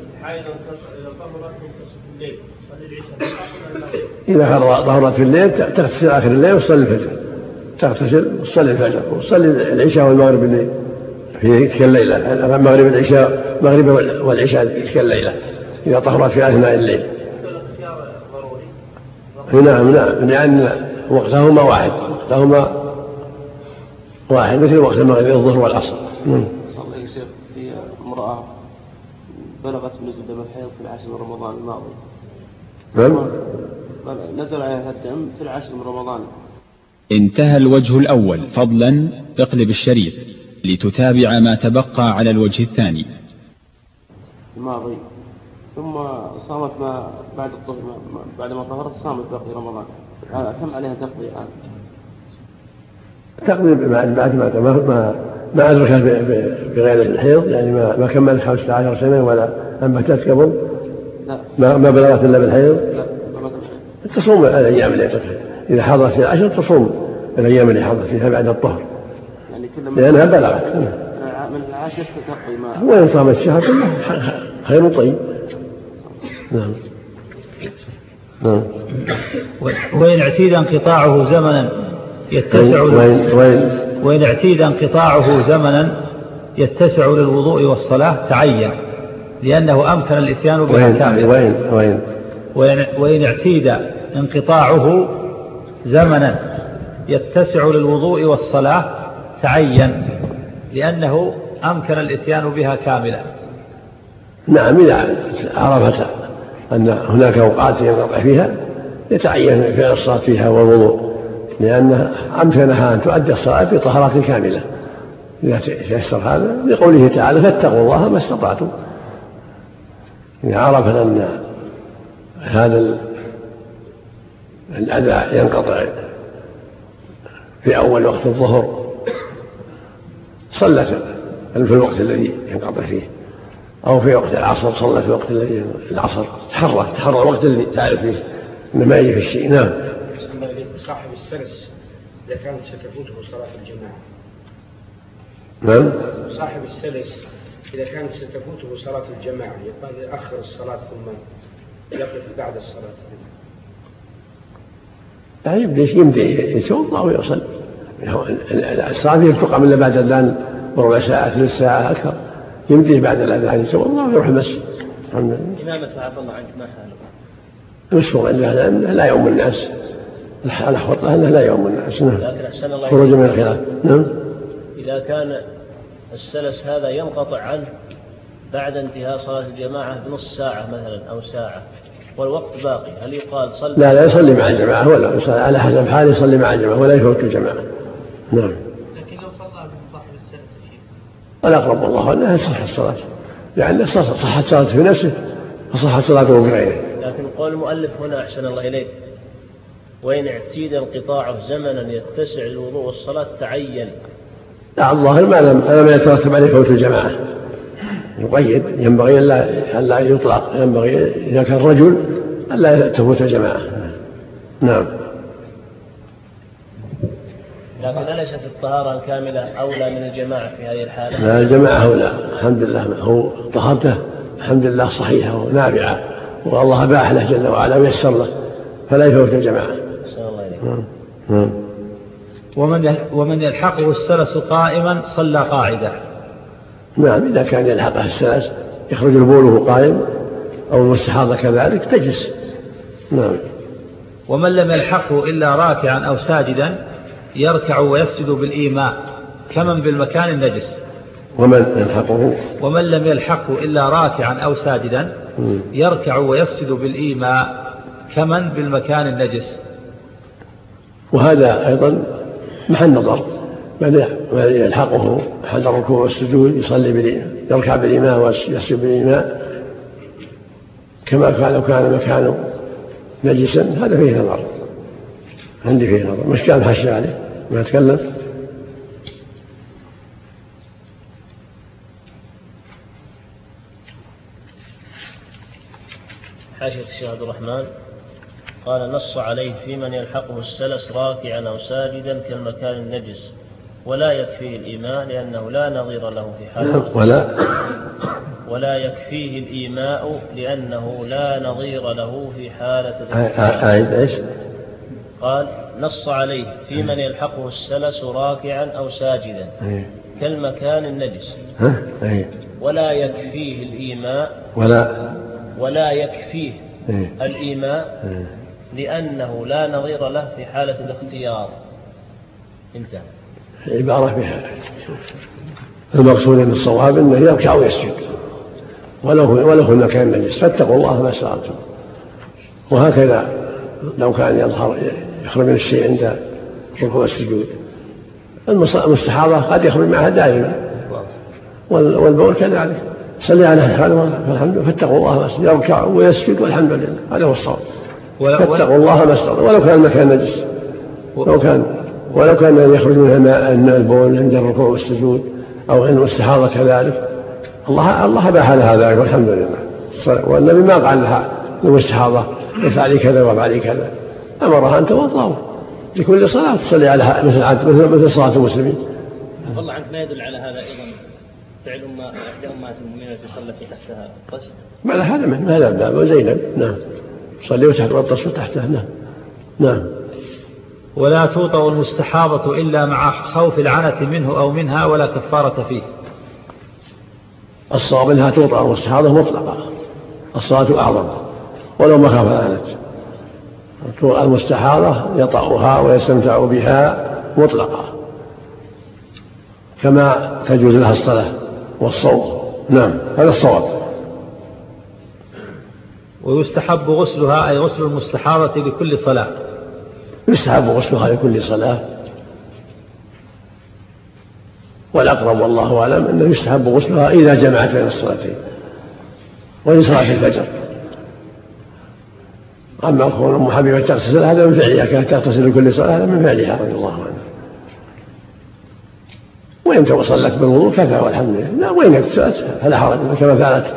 Speaker 4: إذا ظهرت في الليل تغتسل آخر الليل وتصلي الفجر، تغتسل وتصلي الفجر وتصلي العشاء والمغرب في تلك الليلة، المغرب العشاء مغرب والعشاء في تلك الليلة إذا طهرت في أثناء الليل. نعم لأن وقتهما واحد مثل وقت المغرب الظهر والعصر.
Speaker 6: صلى الله يصير في امرأة بلغت نزول دم الحيض في العشر من رمضان الماضي. نزل عليها الدم في العشر من رمضان.
Speaker 11: انتهى الوجه الأول. فضلا اقلب الشريط لتتابع ما تبقى على الوجه الثاني.
Speaker 6: الماضي ثم صامت ما بعد الطهر، بعد ما طهرت صامت باقي رمضان، كم عليها تقضي الآن؟
Speaker 4: تقضي بعد ما أدركت بغير الحيض، يعني ما كملت 15 سنة ولا أنبتت قبل، ما بلغت إلا بالحيض، تصوم الأيام اللي أدركت. إذا حضرت في العشر تصوم الأيام اللي حضرت فيها بعد الطهر، لأنها بلغت.
Speaker 6: من العاشر تقضي ما،
Speaker 4: وإن صامت الشهر كله خير طيب. نعم.
Speaker 3: وإن اعتيد انقطاعه زمنا يتسع للوضوء والصلاة تعين، لأنه أمكن الإتيان بها كاملا. وإن اعتيد انقطاعه زمنا يتسع للوضوء والصلاة تعين، لأنه أمكن الإتيان بها كاملا.
Speaker 4: نعم. إذا عرفت أن هناك أوقات ينقطع فيها يتعين فعل الصلاة فيها والوضوء، لأنها أمكنها أن تؤدي الصلاة بطهارة كاملة. إذا تيسر هذا لقوله تعالى فاتقوا الله ما استطعتم. إذا عرف أن هذا الأذى ينقطع في أول وقت الظهر صلى في الوقت الذي ينقطع فيه، أو في وقت العصر صلى في وقت الذي العصر. تحرى الوقت الذي تعرف فيه إنه ما يجي في الشيء. نعم.
Speaker 5: صاحب السلس إذا كانت ستفوته صلاة الجماعة.
Speaker 4: نعم.
Speaker 5: صاحب السلس إذا كانت ستفوته صلاة الجماعة يأخر الصلاة ثم يقف بعد الصلاة.
Speaker 4: يمدي يتوضأ ويصل. الصلاة ما تقام إلا بعد الأذان بربع ساعة 3 ساعة أكثر. يمدي بعد الأذان يتوضأ ويروح المسجد.
Speaker 7: إمامة عفى الله عنك ما حاله؟
Speaker 4: مشهور عند أنه لا يؤم الناس. الأحوط له أنه لا يؤم الناس. خروج من الخلاف. نعم.
Speaker 12: إذا كان السلس هذا ينقطع عنه بعد انتهاء صلاة الجماعة بنص ساعة مثلا أو ساعة والوقت باقي، هل يقال صلي؟
Speaker 4: لا يصلي مع الجماعة، ولا على حسب حاله يصلي مع الجماعة ولا يفوت الجماعة. نعم.
Speaker 10: لكن لو صلى بصاحب السلس شيء
Speaker 4: الأقرب والله أنها تصح الصلاة، لأن صحت صلاته في نفسه وصحت صلاته بغيره.
Speaker 12: لكن قول المؤلف هنا أحسن الله إليك وإن اعتيد انقطاعه زمنا يتسع الوضوء والصلاة تعين.
Speaker 4: لا الظاهر ما لم يترتب عليه فوت الجماعة يقيد، ينبغي ألا يطلق، ينبغي إذا كان رجل ألا تفوت الجماعة. نعم.
Speaker 12: لكن أليست الطهارة الكاملة أولى من الجماعة في هذه الحالة؟
Speaker 4: لا الجماعة أولى الحمد لله، هو طهارته الحمد لله صحيحة ونافعة والله أباح له جل وعلا ويسر له فلا يفوت الجماعة.
Speaker 3: ومن يلحقه السلس قائما صلى قاعدة.
Speaker 4: نعم إذا كان يلحقه السلس يخرج البول قائم أو المستحاضة كذلك تجلس. نعم.
Speaker 3: ومن لم يلحقه إلا راكعا أو ساجدا يركع ويسجد بالإيماء كمن بالمكان النجس.
Speaker 4: ومن
Speaker 3: لم يلحقه إلا راكعا أو ساجدا يركع ويسجد بالإيماء كمن بالمكان النجس.
Speaker 4: وهذا أيضا محل نظر، من يلحقه حد الركوع والسجود يركع بالإيماء ويسجد بالإيماء كما لو كان مكانه نجسا، هذا فيه نظر، عندي فيه نظر. مش كان حشي عليه ما أتكلم.
Speaker 12: حاشية الشيخ عبد الرحمن قال نص عليه في من يلحقه السلس راكعا أو ساجدا كالمكان النجس ولا يكفيه الإيماء لأنه لا نظير له في حالة ولا يكفيه الإيماء لأنه لا نظير له في حالة قال نص عليه في من يلحقه السلس راكعا أو ساجدا كالمكان النجس ولا يكفيه الإيماء ولا يكفيه الإيماء لأنه لا نظير له في حالة الاختيار. انتهى.
Speaker 4: عبارة بها المقصود من الصواب أنه يركع ويسجد ولو في المكان النجس، فاتقوا الله ما استطعتم. وهكذا لو كان يخرج من الشيء عند الركوع والسجود، المستحاضة قد يخرج معها دائما والبول كذلك، صلي على حاله فالحمد لله، فاتقوا الله ما استطعتم، يركع ويسجد والحمد لله، هذا هو الصواب. فاتقوا الله ما استطعتم ولو كان المكان نجس، ولو كان يخرج منها ماء البول عند الركوع والسجود أو عند الاستحاضة كذلك، الله باح لها ذلك والحمد لله. والنبي ما قال لها للمستحاضة افعلي كذا وافعلي كذا، أمرها أن توضأ لكل صلاة تصلي على مثل صلاة المسلمين.
Speaker 7: والله عنك ما يدل على هذا أيضا فعل إحدى أمهات المؤمنين التي صلت تحتها قصد؟
Speaker 4: ما هذا من هذا الباب. وزينب نعم صلي وتحت والتصل تحتها. نعم.
Speaker 3: ولا توطأ المستحاضة إلا مع خوف العنة منه أو منها ولا كفارة فيه.
Speaker 4: الصواب أنها توطأ المستحاضة مطلقة، الصلاة أعظم ولو ما خاف العنة. المستحاضة يطأها ويستمتع بها مطلقة كما تجوز لها الصلاة والصوم. نعم هذا الصواب.
Speaker 3: ويستحب غسلها أي غسل المستحاضة لكل صلاة.
Speaker 4: يستحب غسلها لكل صلاة، والأقرب والله أعلم أنه يستحب غسلها إذا جمعت بين الصلاتين، ولصلاة الفجر. أما كون أم حبيبة تغتسل هذا من فعلها، كانت تغتسل لكل صلاة هذا من فعلها رضي الله عنها. وإن صلت بالوضوء كفى والحمد لله. لا وإن اغتسلت فلا حرج كما فعلت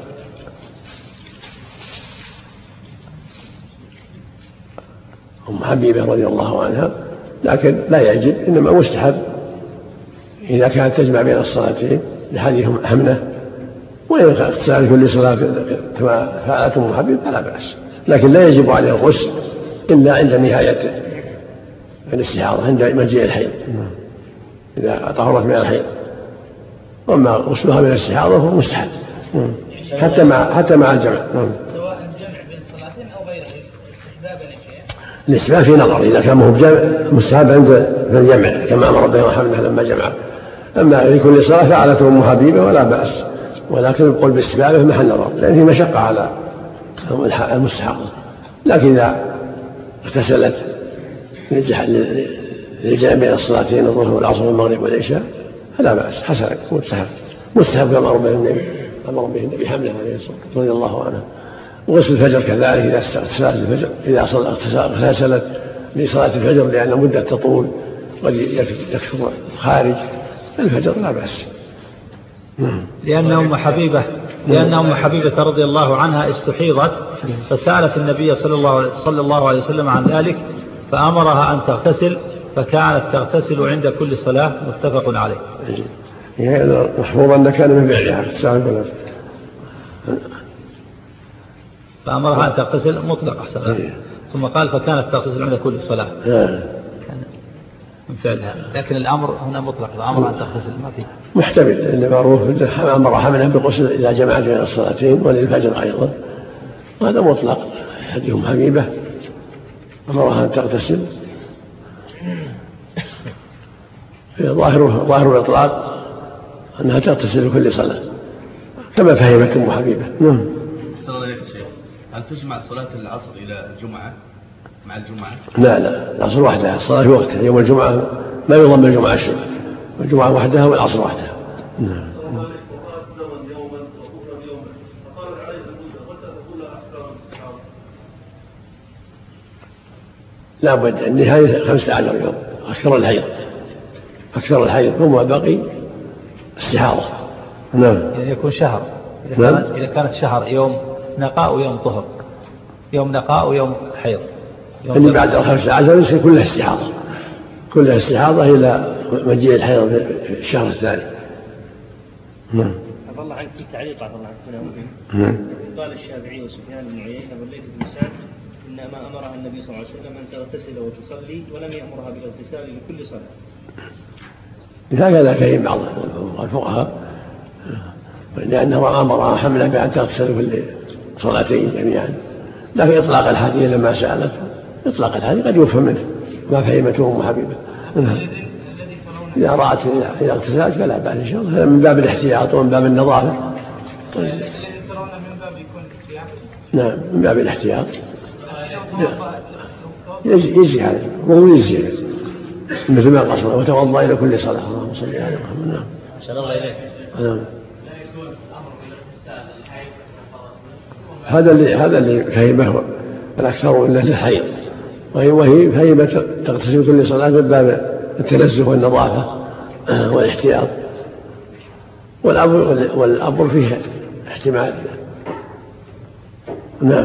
Speaker 4: أم حبيبة رضي الله عنها، لكن لا يجب، إنما مستحب إذا كانت تجمع بين الصلاتين لحديث حمنة. وإن اغتسل كل صلاة كما فعلت أم حبيبة فلا بأس، لكن لا يجب عليه الغسل إلا عند نهاية الاستحاضة، عند مجيء الحيض إذا طهرت من الحيض. وأما غسلها من الاستحاضة فهو مستحب حتى مع الجمع.
Speaker 10: سواء الجمع بين صلاتين أو غيره استحبابا يا شيخ.
Speaker 4: الاستحباب في نظر، إذا كان مو بجمع مستحب عند الجمع كما أمر به محمد لما جمع. أما لكل صلاة فعلته أم حبيبة ولا بأس، ولكن يقول باستحبابه محل نظر، لأن فيه مشقة على المستحاضة. لكن إذا اغتسلت للجمع بين الصلاتين الظهر والعصر والمغرب والعشاء فلا بأس، حسن مستحب كما أمر به النبي حمله عليه الصلاة والسلام رضي الله عنه. وغسل الفجر كذلك إذا اغتسلت الفجر، إذا اغتسلت لصلاة الفجر لأن مدة تطول قد يكثر خارج الفجر لا بأس.
Speaker 3: لأن أم حبيبة رضي الله عنها استحيضت فسألت النبي صلى الله عليه وسلم عن ذلك فأمرها أن تغتسل، فكانت تغتسل عند كل صلاة، متفق عليه.
Speaker 4: محفوظ أن كان من فعلها
Speaker 3: فأمرها أن تغتسل مطلق أحسن. ثم قال فكانت تغتسل عند كل صلاة من فعلها، لكن الأمر هنا مطلق، الأمر أن تغتسل ما فيه
Speaker 4: محتمل، لأن معروف أمر حملها بغسل إذا جمعت بين الصلاتين وللفجر أيضا، وهذا مطلق. حديث أم حبيبة أمرها أن تغتسل، ظاهر الإطلاق أنها تغتسل لكل صلاة كما فهمت أم حبيبة.
Speaker 13: هل تجمع صلاة العصر إلى الجمعة مع الجمعة؟
Speaker 4: لا العصر وحدها، الصلاة في وقتها. يوم الجمعة ما يضم الجمعة شيء، الجمعة وحدها والعصر وحدها. لا بد النهاية 15 يوم أكثر الحيض ثم باقي استحاضة.
Speaker 3: يعني يكون شهر إذا كانت شهر، يوم نقاء ويوم طهر، يوم نقاء ويوم حيض.
Speaker 4: اللي بعد 15 يصير كلها استحاضة إلى مجيء الحيض في الشهر الثاني.
Speaker 12: عفى الله عنك في تعليق عفى الله عنك. قال الشافعي وسفيان بن عيينة والليث بن سعد إنما أمرها النبي صلى الله عليه وسلم أن تغتسل وتصلي ولم يأمرها بالاغتسال لكل صلاة.
Speaker 4: هكذا فهم بعض الفقهاء، لأنه أمرها حملها بأن تغتسل كل صلاتين جميعا. لكن إطلاق الحديث لما سألت إطلاق الحديث قد يفهم منه ما فهمته أم حبيبة. إذا رأت إذا اغتسلت فلا بأس إن شاء الله، من باب الاحتياط ومن باب النظافة. نعم من باب الاحتياط يجزي هذا وهو يجزي مثل ما قصر وتوضأ إلى كل صلاة. اللهم صل على محمد. نعم.
Speaker 12: أحسن الله إليك.
Speaker 4: هذا اللي فهمه الأكثر إلا الحيض، وهي فهمت تغتسل كل صلاة من باب التنزه والنظافة والاحتياط، والأمر فيه احتمال. نعم.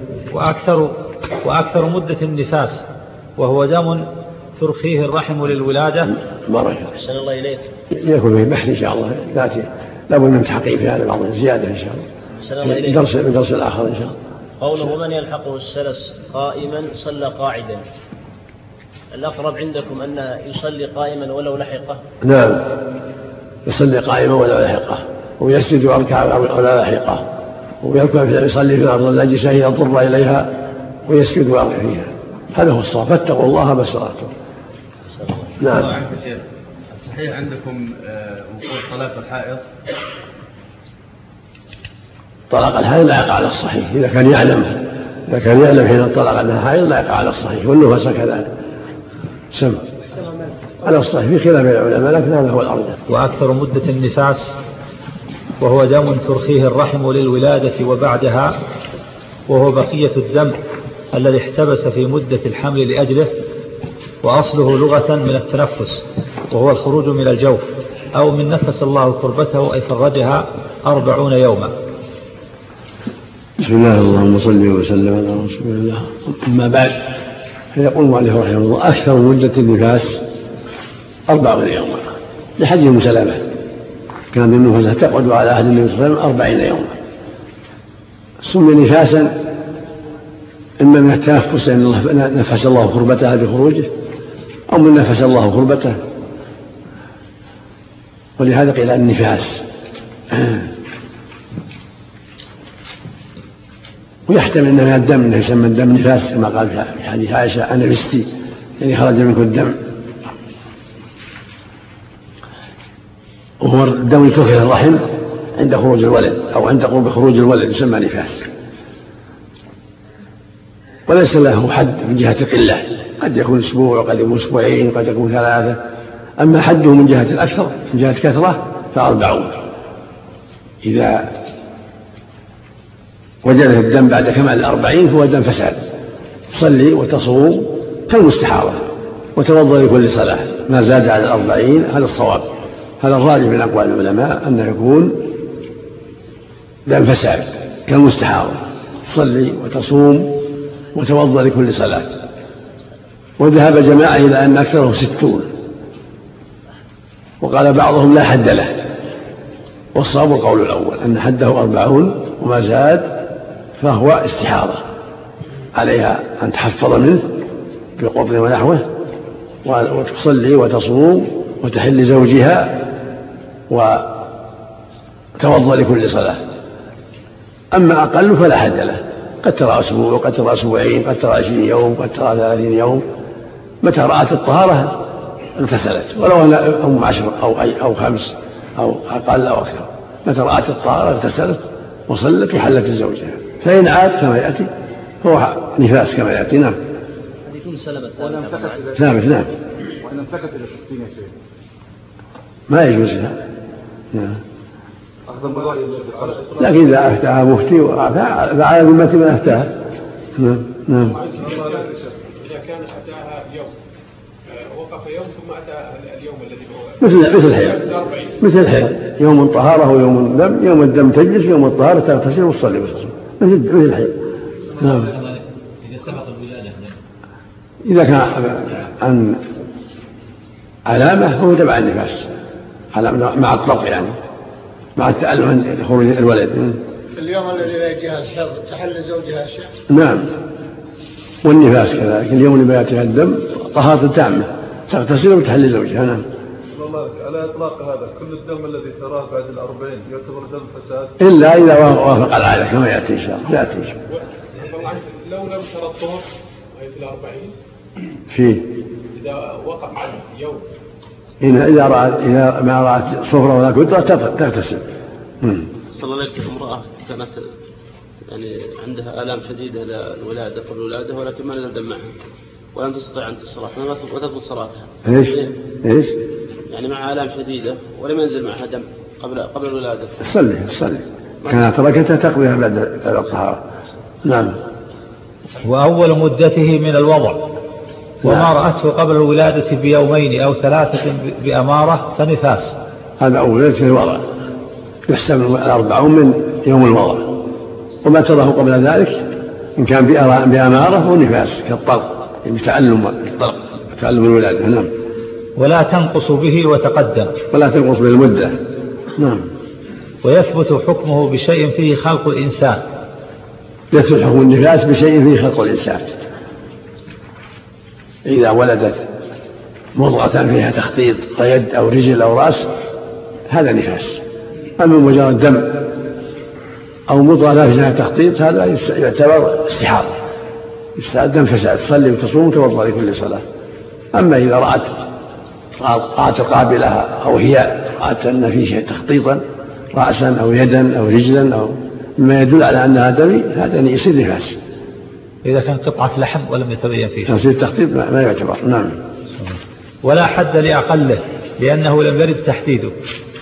Speaker 3: وأكثر مدة النفاس وهو دم ترخيه الرحم للولادة.
Speaker 12: أحسن الله إليك.
Speaker 4: يكون فيه بحث إن شاء الله ذاتي، لابد من تحقيق في هذا بعض الزيادة إن شاء الله من درس الآخر إن شاء الله.
Speaker 12: قوله من يلحقه السلس قائما صلى قاعدا، الأقرب عندكم أن يصلي قائما ولو لحقه؟
Speaker 4: نعم يصلي قائما ولو لحقه، ويسجد ويركع ولا لحقه، ويركع يصلي في الأرض النجسة إذا اضطر إليها ويسجد ويركع فيها. هذا هو الصواب، فاتقوا الله ما استطعتم. نعم.
Speaker 13: صحيح عندكم وقوع طلاق الحائض؟
Speaker 4: طلاق الحائض لا يقع على الصحيح، إذا كان يعلم حين الطلاق أنها حائض لا يقع على الصحيح، والنفس كذلك على الصحيح في خلاف العلماء، لكن هذا هو الأرجح.
Speaker 3: وأكثر مدة النفاس وهو دم ترخيه الرحم للولادة وبعدها، وهو بقية الدم الذي احتبس في مدة الحمل لأجله، وأصله لغة من التنفس، وهو الخروج من الجوف أو من نفس الله كربته أي فرجها 40 يوما.
Speaker 4: بسم الله اللهم صل وسلم على رسول الله. أما بعد، فيقول المؤلف رحمه الله: أكثر مدة النفاس 40 يوما، لحديث أم سلمة كان النفاس تقعد على عهد النبي صلى الله عليه وسلم 40 يوما. سمي نفاسا إما من التنفس لأن نفس الله كربتها بخروجه، أو من نفس الله كربته، ولهذا قيل النفاس. ويحتمل أن من الدم أنه يسمى الدم نفاس كما قال في حديث عائشة: أنا بستي، يعني خرج منك الدم. وهو الدم يتركه الرحم عند خروج الولد أو عند قرب خروج الولد يسمى نفاس، وليس له حد من جهة القلة، قد يكون أسبوع وقد يكون أسبوعين قد يكون 3. أما حده من جهة الأكثر من جهة كثرة ف40. إذا وجده الدم بعد كمال 40 هو دم فساد. تصلي وتصوم كالمستحاضة وتوضأ لكل صلاة، ما زاد على 40 هذا الصواب. هذا الراجح من أقوال العلماء أنه يكون دم فساد كالمستحاضة، تصلي وتصوم وتوضأ لكل صلاة. وذهب جماعة إلى أن أكثره 60، وقال بعضهم لا حد له، والصواب القول الأول أن حده 40، وما زاد فهو استحاضة، عليها أن تحفظ منه بقطن ونحوه، وتصلي وتصوم وتحل زوجها وتوضأ لكل صلاة. أما أقل فلا حد له، قد ترى أسبوع وقد ترى أسبوعين قد ترى 20 يوم قد ترى 30 يوم، متى رأت الطهارة اغتسلت، ولو أنها 10 أو 5 أو أقل أو أكثر، متى رأت الطهارة اغتسلت وصلت وحلت لزوجها. فإن عاد كما يأتي هو نفاس كما يأتي. نعم. ثابت. نعم.
Speaker 8: وإن امسكت إلى 60 شيء
Speaker 4: ما يجوز لها. نعم. لكن إذا أفتاها مفتي فعلى ذمة من أفتاها. نعم.
Speaker 14: إذا كان أتاها يوم وقف يوم ثم أتى اليوم الذي هو
Speaker 4: مثل الحيض، يوم طهارة ويوم دم، يوم الدم تجلس، يوم الطهارة تغتسل وتصلي وتصوم، مثل الحيض. نعم. إذا كان عن علامة فهو تبع النفاس، علامة مع الطلق، يعني مع التألم عند خروج الولد.
Speaker 14: اليوم الذي لا يجيها الحيض تحل زوجها شيء.
Speaker 4: نعم. والنفاس كذلك، اليوم اللي بياتها الدم طهارة تامة، تغتسل وتحل زوجها. نعم.
Speaker 8: على إطلاق هذا كل الدم الذي تراه بعد 40 يعتبر دم فساد،
Speaker 4: إلا إذا وافق العادة كما يأتي إن شاء الله. يأتي إن شاء الله.
Speaker 14: لو لم ترى الطهر في 40
Speaker 4: فيه
Speaker 14: إذا وقع يوم،
Speaker 4: إذا ما رأت صفرة ولا كدرة تغتسل.
Speaker 6: صلى الله عليه وسلم امرأة كانت يعني عندها آلام شديدة للولادة قبل الولادة، ولكن ما نزل دم معها ولم تستطيع أن تصلح وتثبت صلاتها.
Speaker 4: إيش؟
Speaker 6: يعني مع آلام شديدة ولم ينزل معها دم قبل الولادة.
Speaker 4: صلي كانت تركتها تقضيها بعد الطهارة. نعم.
Speaker 3: وأول مدته من الوضع، وما رأته قبل الولادة بيومين أو 3 بأمارة فنفاس.
Speaker 4: هذا أول في الوضع، يحسب 40 من يوم الوضع، وما تراه قبل ذلك إن كان بأمارة هو نفاس كالطلق، تعلم الولادة. نعم.
Speaker 3: ولا تنقص به وتقدم،
Speaker 4: ولا تنقص بالمدة. نعم.
Speaker 3: ويثبت حكمه بشيء فيه خلق الإنسان.
Speaker 4: يثبت حكم النفاس بشيء فيه خلق الإنسان. إذا ولدت مضغة فيها تخطيط يد أو رجل أو رأس هذا نفاس. أما مجرد دم أو مضغة لا فيها تخطيط هذا يعتبر استحاضة، دم فساد، تصلي وتصوم وتوضأ لكل صلاة. أما إذا رأت قابلها أو هي رأت أن فيه شيء تخطيطا رأسا أو يدا أو رجلا أو ما يدل على أنها دم، هذا يصير نفاس.
Speaker 3: إذا كان قطعة لحم ولم يتبين فيه
Speaker 4: يصير تخطيط ما يعتبر. نعم.
Speaker 3: ولا حد لأقله لأنه لم يرد تحديده.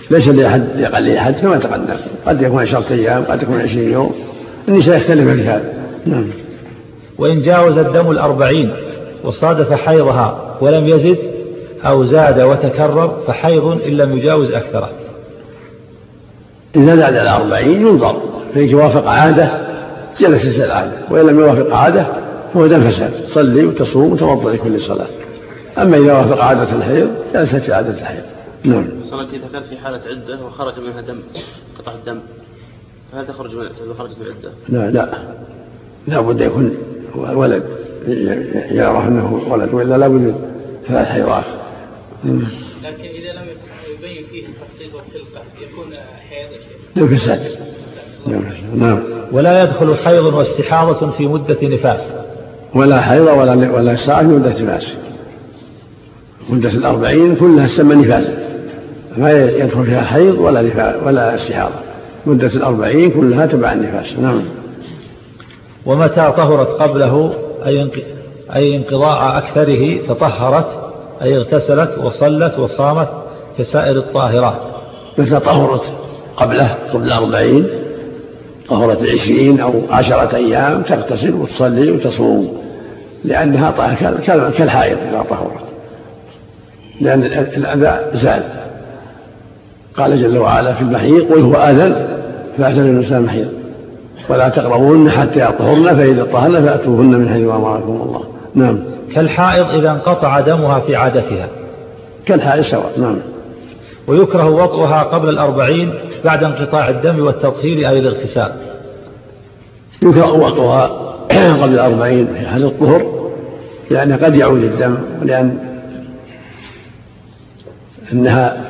Speaker 4: ليس لأقل أحد كما تقدم، قد يكون 10 أيام، قد يكون 20 يوم، النساء يختلف في هذا. نعم.
Speaker 3: وإن جاوز الدم 40 وصادف حيضها ولم يزد أو زاد وتكرر فحيض إن لم يجاوز أكثره.
Speaker 4: إذا زاد على 40 ينظر، فإن وافق عادة جلست العادة، وإن لم يوافق عادة فهو دم فساد، تصلي وتصوم وتوضأ لكل صلاة. أما إذا وافق عادة الحيض جلست عادة الحيض. نعم.
Speaker 15: صلاة إذا كانت في حالة عدة وخرج منها دم، قطع الدم، فهل خرجت من عدة؟ لا بد يكون
Speaker 4: ولد يعرف أنه ولد، وإلا لا بد 3 حيضات.
Speaker 10: لكن إذا لم يبين فيه التخطيط والخلقة يكون حيض
Speaker 4: دم فساد. نعم.
Speaker 3: ولا يدخل حيض واستحاضة في مدة نفاس.
Speaker 4: ولا حيض ولا استحاضة في مدة نفاس. مدة 40 كلها تسمى نفاسا، ما يدخل فيها حيض ولا استحاضة. مدة 40 كلها تبع النفاس. نعم.
Speaker 3: ومتى طهرت قبله أي انقضاء أكثره تطهرت، أي اغتسلت وصلت وصامت كسائر الطاهرات.
Speaker 4: متى طهرت قبل 40 طهرت 20 أو 10 أيام تغتسل وتصلي وتصوم، لأنها كالحائض إذا طهرت، لأن الأذى زال. قال جل وعلا في المحيض: قل هو أذى فاعتزلوا النساء المحيض ولا تقربوهن حتى يطهرن فإذا طهرن فأتوهن من حيث أمركم الله. نعم.
Speaker 3: كالحائض إذا انقطع دمها في عادتها.
Speaker 4: كالحائض سواء. نعم.
Speaker 3: ويكره وطئها قبل 40 بعد انقطاع الدم والتطهير أي الاغتسال.
Speaker 4: يكره وطئها قبل 40 في حال الطهر، لأن قد يعود الدم، ولأن إنها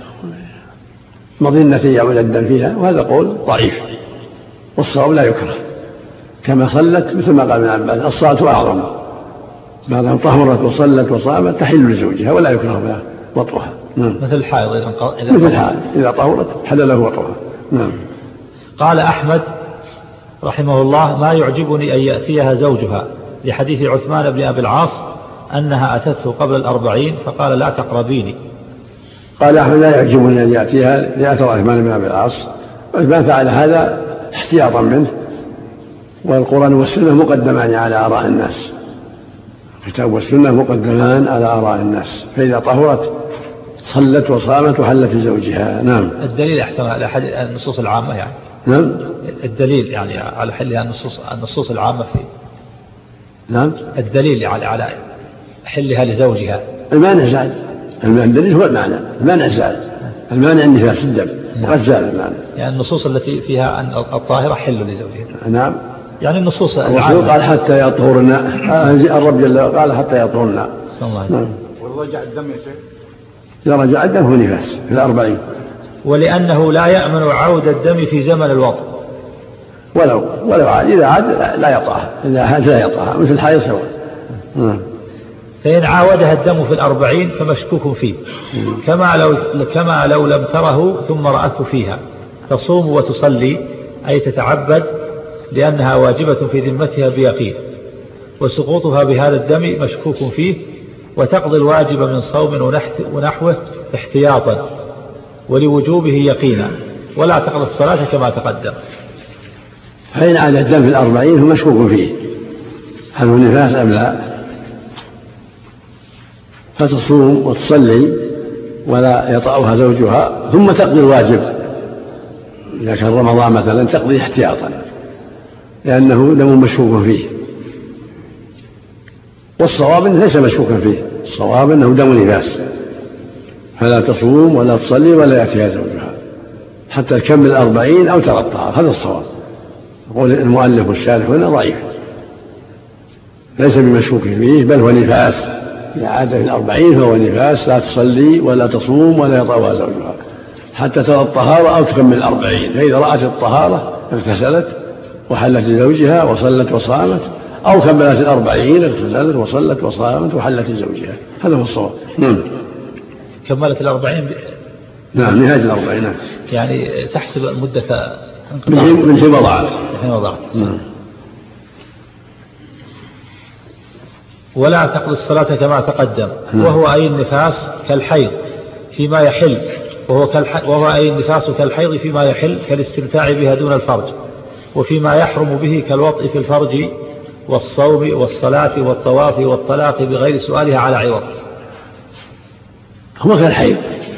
Speaker 4: مظنة يعود الدم فيها، وهذا قول ضعيف، والصواب لا يكره. كما صلت مثل ما قال ابن عباس: الصلاة أعظم، بعد أن طهرت وصلت وصامت تحل لزوجها ولا يكره لها وطئها.
Speaker 3: مثل الحائض
Speaker 4: مثل الحائض إذا طهرت حل له وطئها. نعم.
Speaker 3: قال أحمد رحمه الله: ما يعجبني أن يأتيها زوجها، لحديث عثمان بن أبي العاص أنها أتته قبل 40 فقال: لا تقربيني.
Speaker 4: قال أحمد: لا يعجبني أن يأتيها لأثر عثمان بن أبي العاص. عثمان فعل هذا احتياطا منه، والقرآن والسنة مقدمان على آراء الناس، الكتاب والسنة مقدمان على آراء الناس، فإذا طهرت صلت وصامت وحلت لزوجها. نعم.
Speaker 3: الدليل أحسن على النصوص العامة يعني.
Speaker 4: نعم.
Speaker 3: الدليل يعني على حلها النصوص العامة في.
Speaker 4: نعم.
Speaker 3: الدليل على حلها لزوجها.
Speaker 4: المانع زال. الدليل هو المعنى، المانع زال، المانع النفاس الدم وقد زال المعنى.
Speaker 3: يعني النصوص التي فيها أن الطاهرة حل لزوجها.
Speaker 4: نعم.
Speaker 3: يعني النصوص
Speaker 4: العامة قال حتى يطهرن، الرب جل قال حتى يطهرن.
Speaker 3: نعم.
Speaker 14: ورجع الدم يا شيخ؟
Speaker 4: إذا رجع الدم هو نفاس في 40.
Speaker 3: ولأنه لا يأمن عود الدم في زمن الوطء.
Speaker 4: ولو عاد، إذا عاد لا يطأها، إذا عاد لا يطأها، مثل الحائض سواء.
Speaker 3: فإن عاودها الدم في 40 فمشكوك فيه، كما لو لم تره ثم رأته فيها. تصوم وتصلي أي تتعبد لأنها واجبة في ذمتها بيقين، وسقوطها بهذا الدم مشكوك فيه، وتقضي الواجب من صوم ونحوه احتياطا ولوجوبه يقينا، ولا تقضي الصلاة كما تقدم.
Speaker 4: فإن عاد الدم في 40 فمشكوك فيه، هل هو نفاس أم لا، فتصوم وتصلي ولا يطأها زوجها، ثم تقضي الواجب. إذا كان رمضان مثلا تقضي احتياطا لأنه دم مشكوك فيه، والصواب أنه ليس مشكوكا فيه، الصواب أنه دم نفاس، فلا تصوم ولا تصلي ولا يأتيها زوجها حتى تكمل 40 أو تغطها. هذا الصواب. يقول المؤلف والشارح هنا ضعيف، ليس بمشكوك فيه، بل هو نفاس. إذا عاد في 40 فهو نفاس، لا تصلي ولا تصوم ولا يطأها زوجها حتى ترى الطهارة أو تكمل 40. فإذا رأت الطهارة اغتسلت وحلت لزوجها وصلت وصامت، أو كملت 40 اغتسلت وصلت وصامت وحلت لزوجها. هذا هو الصواب.
Speaker 3: كملت 40.
Speaker 4: نعم، نهاية 40.
Speaker 3: يعني تحسب المدة
Speaker 4: من حين وضعت.
Speaker 3: ولا تقضي الصلاة كما تقدم، وهو أي النفاس كالحيض فيما يحل وهو أي النفاس كالحيض فيما يحل كالاستمتاع بها دون الفرج، وفيما يحرم به كالوطء في الفرج والصوم والصلاة والطواف والطلاق بغير سؤالها على عوض.
Speaker 4: هو كالحيض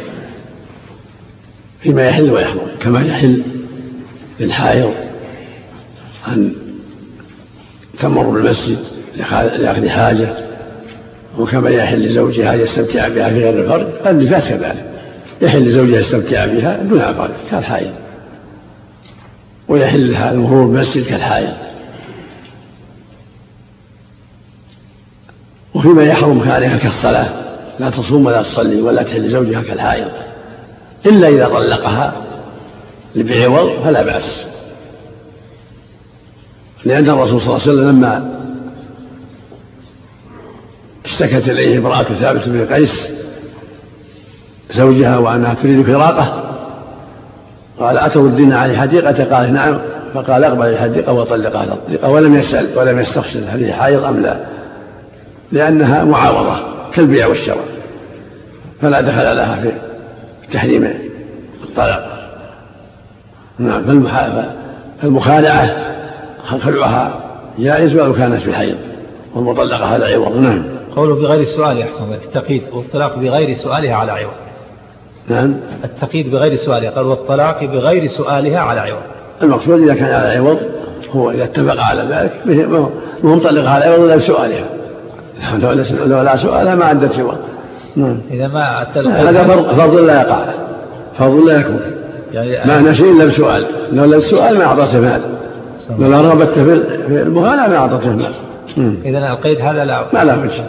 Speaker 4: فيما يحل ويحرم، كما يحل للحائض أن تمر بالمسجد لأخذ حاجة، وكما يحل لزوجها يستمتع بها في غير الفرج، فالنفاس كذلك يحل لزوجها يستمتع بها دون الفرج كالحائض، ويحل لها المرور بالمسجد كالحائض. وفيما يحرم عليها كالصلاة، لا تصوم ولا تصلي ولا تحل لزوجها كالحائض، إلا إذا طلقها بعوض فلا بأس، لأن الرسول صلى الله عليه وسلم لما اشتكت إليه امرأة ثابت بن قيس زوجها وأنها تريد فراقه، قال أتردين عليه حديقة؟ قال نعم، فقال اقبل الحديقة وطلقها تطليقا، ولم يسأل ولم يستفسر هل هي حائض أم لا، لأنها معاوضة كالبيع والشراء، فلا دخل لها في تحريم الطلاق. نعم، فالمخالعة خلعها جائز ولو كانت في حيض، والمطلقة على عوض. نعم.
Speaker 3: قوله بغير السؤال يحسن التقييد، والطلاق بغير سؤالها على عوض.
Speaker 4: نعم،
Speaker 3: التقييد بغير سؤالها، قال والطلاق بغير سؤالها على عوض.
Speaker 4: المقصود إذا كان على عوض هو إذا اتفق على ذلك وهم طلقها على عوض ولا بسؤالها، لو لا سؤالها ما عدت عوض. نعم.
Speaker 3: إذا ما
Speaker 4: هذا فرض لا يقع، فرض لا يكون، يعني ما نشي إلا بسؤال، لولا السؤال ما أعطته مال، لولا رغبت في المخالعة ما أعطته مال.
Speaker 3: إذا القيد هذا
Speaker 4: ما لا وجه.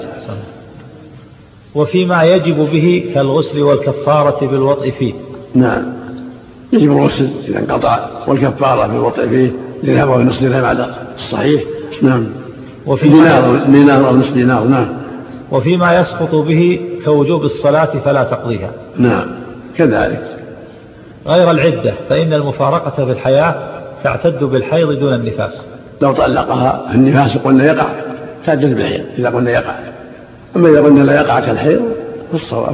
Speaker 3: وفيما يجب به كالغسل والكفارة بالوطء فيه.
Speaker 4: نعم، يجب الغسل إذا انقطع، والكفارة بالوطء فيه درهم أو نصف درهم على الصحيح. نعم. وفي دينار أو نصف دينار. نعم.
Speaker 3: وفيما يسقط به كوجوب الصلاة فلا تقضيها.
Speaker 4: نعم كذلك.
Speaker 3: غير العدة، فإن المفارقة في الحياة تعتد بالحيض دون النفاس.
Speaker 4: لو طلقها النفاس قلنا يقع تعتد بالحيض إذا قلنا يقع، أما إذا قلنا لا يقع كالحيض فالصواب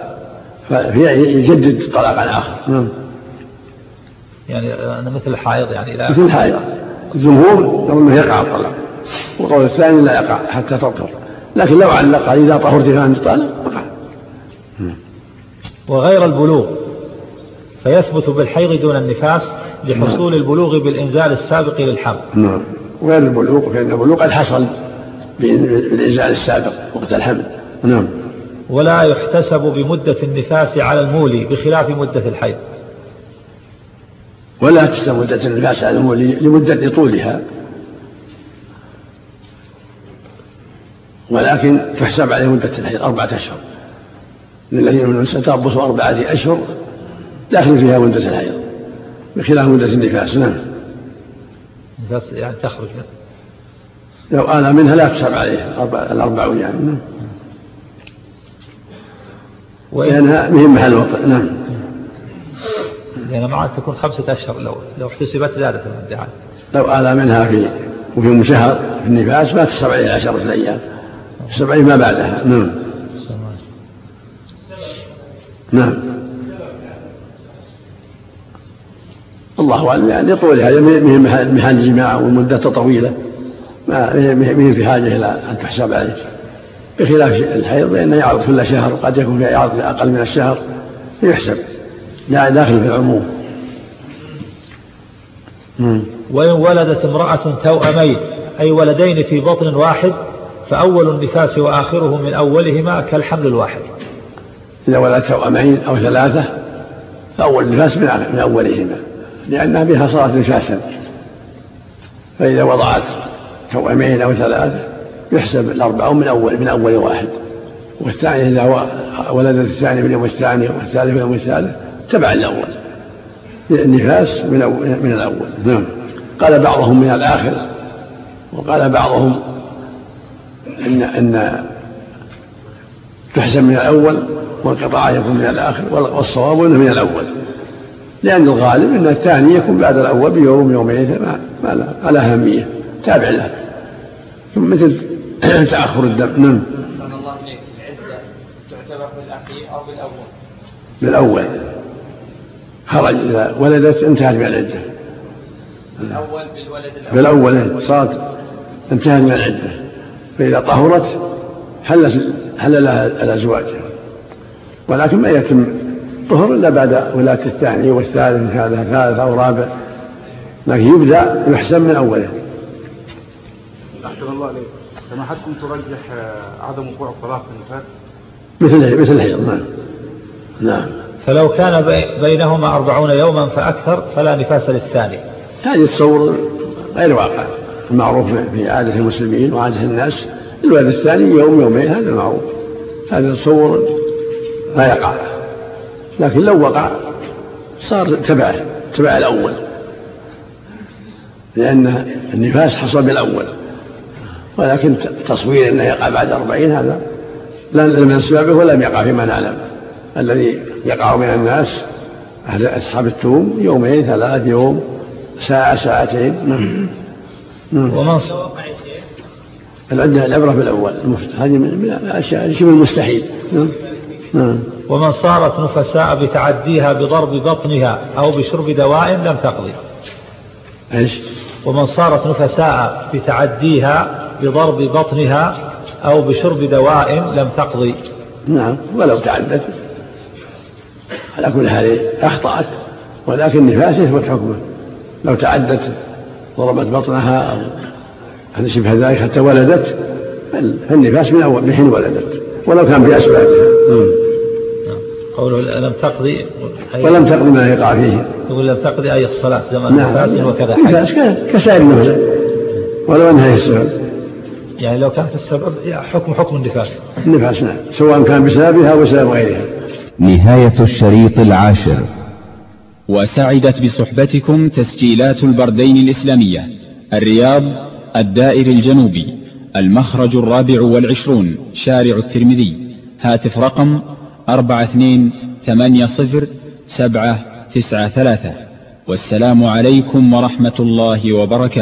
Speaker 4: يجدد طلاقا آخر. نعم.
Speaker 3: يعني أنا مثل الحائض، يعني لا
Speaker 4: مثل الحائض، الجمهور يقول أنه يقع الطلاق، والقول الثاني لا يقع حتى تطهر، لكن لو علق إذا طهرت فأنت طالق وقع.
Speaker 3: وغير البلوغ فيثبت بالحيض دون النفاس لحصول البلوغ بالإنزال السابق للحمل.
Speaker 4: نعم. وغير البلوغ فإن البلوغ قد حصل بالإنزال السابق وقت الحمل. نعم.
Speaker 3: ولا يحتسب بمدة النفاس على المولي بخلاف مدة الحيض.
Speaker 4: ولا تحسب مدة النفاس على المولي لمدة طولها، ولكن تحسب عليه مدة الحيض 4 أشهر، للذين من ستربص 4 أشهر داخل فيها مدة الحيض بخلاف مدة النفاس. نعم.
Speaker 3: النفاس يعني تخرج منه،
Speaker 4: لو آل منها لا تحسب عليه 4 أيام. لأنها مهم محل وطء. نعم.
Speaker 3: لأن معها تكون 5 أشهر، لو احتسبت زادت المدة.
Speaker 4: لو آل منها وفي شهر في النفاس ما تحسب عليه 10 أيام، تحسب عليه ما بعدها. نعم. نعم. الله أعلم، يعني طولها مهم محل الجماع والمدة طويلة، ما في حاجة إلى أن تحسب عليه، بخلاف الحيض لأنه يعرض كل شهر، وقد يكون في يعرض أقل من الشهر يحسب داخل في العموم.
Speaker 3: وإن ولدت امرأة توأمين أي ولدين في بطن واحد فأول النفاس وآخره من أولهما كالحمل الواحد.
Speaker 4: إذا ولدت توأمين أو 3 فأول النفاس من أولهما، لأنها بها صارت نفاسا، فإذا وضعت توأمين أو 3 يحسب الأربع من أول واحد، والثاني إذا ولدت الثاني من اليوم الثاني والثالث من اليوم الثالث تبع الأول، النفاس من الأول. نعم. قال بعضهم من الآخر، وقال بعضهم إن تحسب من الأول والقطاع يكون من الآخر، والصواب أنه من الأول، لأن الغالب أن الثاني يكون بعد الأول بيوم يومين ما له أهمية، تابع له. ثم مثل تأخر الدم. نعم.
Speaker 10: صلى الله عليه العدة تعتبر بالأخير أو بالأول؟
Speaker 4: بالأول. خرج إذا ولدت انتهت من العدة.
Speaker 14: الأول بالولد
Speaker 4: بالأول صارت انتهت من العدة، فإذا طهرت حل لها الأزواج، ولكن ما يتم طهر إلا بعد ولادة الثاني والثالث، هذا ثالث أو رابع، لكن يبدأ يحسن من أوله.
Speaker 16: أحسن الله عليك. كما حدكم ترجح عدم وقوع الطلاق في النفاس
Speaker 4: مثل الحيض. نعم.
Speaker 3: فلو كان بينهما 40 يوما فأكثر فلا نفاس للثاني.
Speaker 4: هذه التصور غير واقع، المعروف في عادة المسلمين وعادة الناس الولد الثاني يوم يومين، هذا المعروف، هذا التصور لا يقع. لكن لو وقع صار تبع الأول، لأن النفاس حصل بالأول، ولكن تصوير أنه يقع بعد 40 هذا لم نسمع به ولم يقع فيما نعلم. الذي يقع من الناس أهل أصحاب التوم يومين 3 يوم ساعة ساعتين.
Speaker 3: ومن
Speaker 4: العبرة بالأول، هذه من الأشياء شبه المستحيل.
Speaker 3: ومن صارت نفساء بتعديها بضرب بطنها أو بشرب دواء لم تقضي.
Speaker 4: إيش؟
Speaker 3: ومن صارت نفساء بتعديها بضرب بطنها أو بشرب دواء لم تقضي.
Speaker 4: نعم، ولو تعدت على كل حال أخطأت، ولكن النفاس يثبت حكمه. لو تعدت ضربت بطنها أو شبه ذلك حتى ولدت، فالنفاس من أول بحين ولدت ولو كان بأسبابها.
Speaker 3: قوله لم تقضي
Speaker 4: ولم تقضي ما يقع فيه،
Speaker 3: تقول لم تقضي أي الصلاة زمن نفاس وكذا
Speaker 4: نفاس كسائر النفس ولو أنها السبب،
Speaker 3: يعني لو كانت السبب حكم النفاس.
Speaker 4: النفاس نعم، سواء كان بسببها أو بسبب غيرها.
Speaker 2: نهاية الشريط 10.
Speaker 11: وسعدت بصحبتكم تسجيلات البردين الإسلامية، الرياض، الدائر الجنوبي، المخرج 24، شارع الترمذي، هاتف رقم 42807093. والسلام عليكم ورحمة الله وبركاته.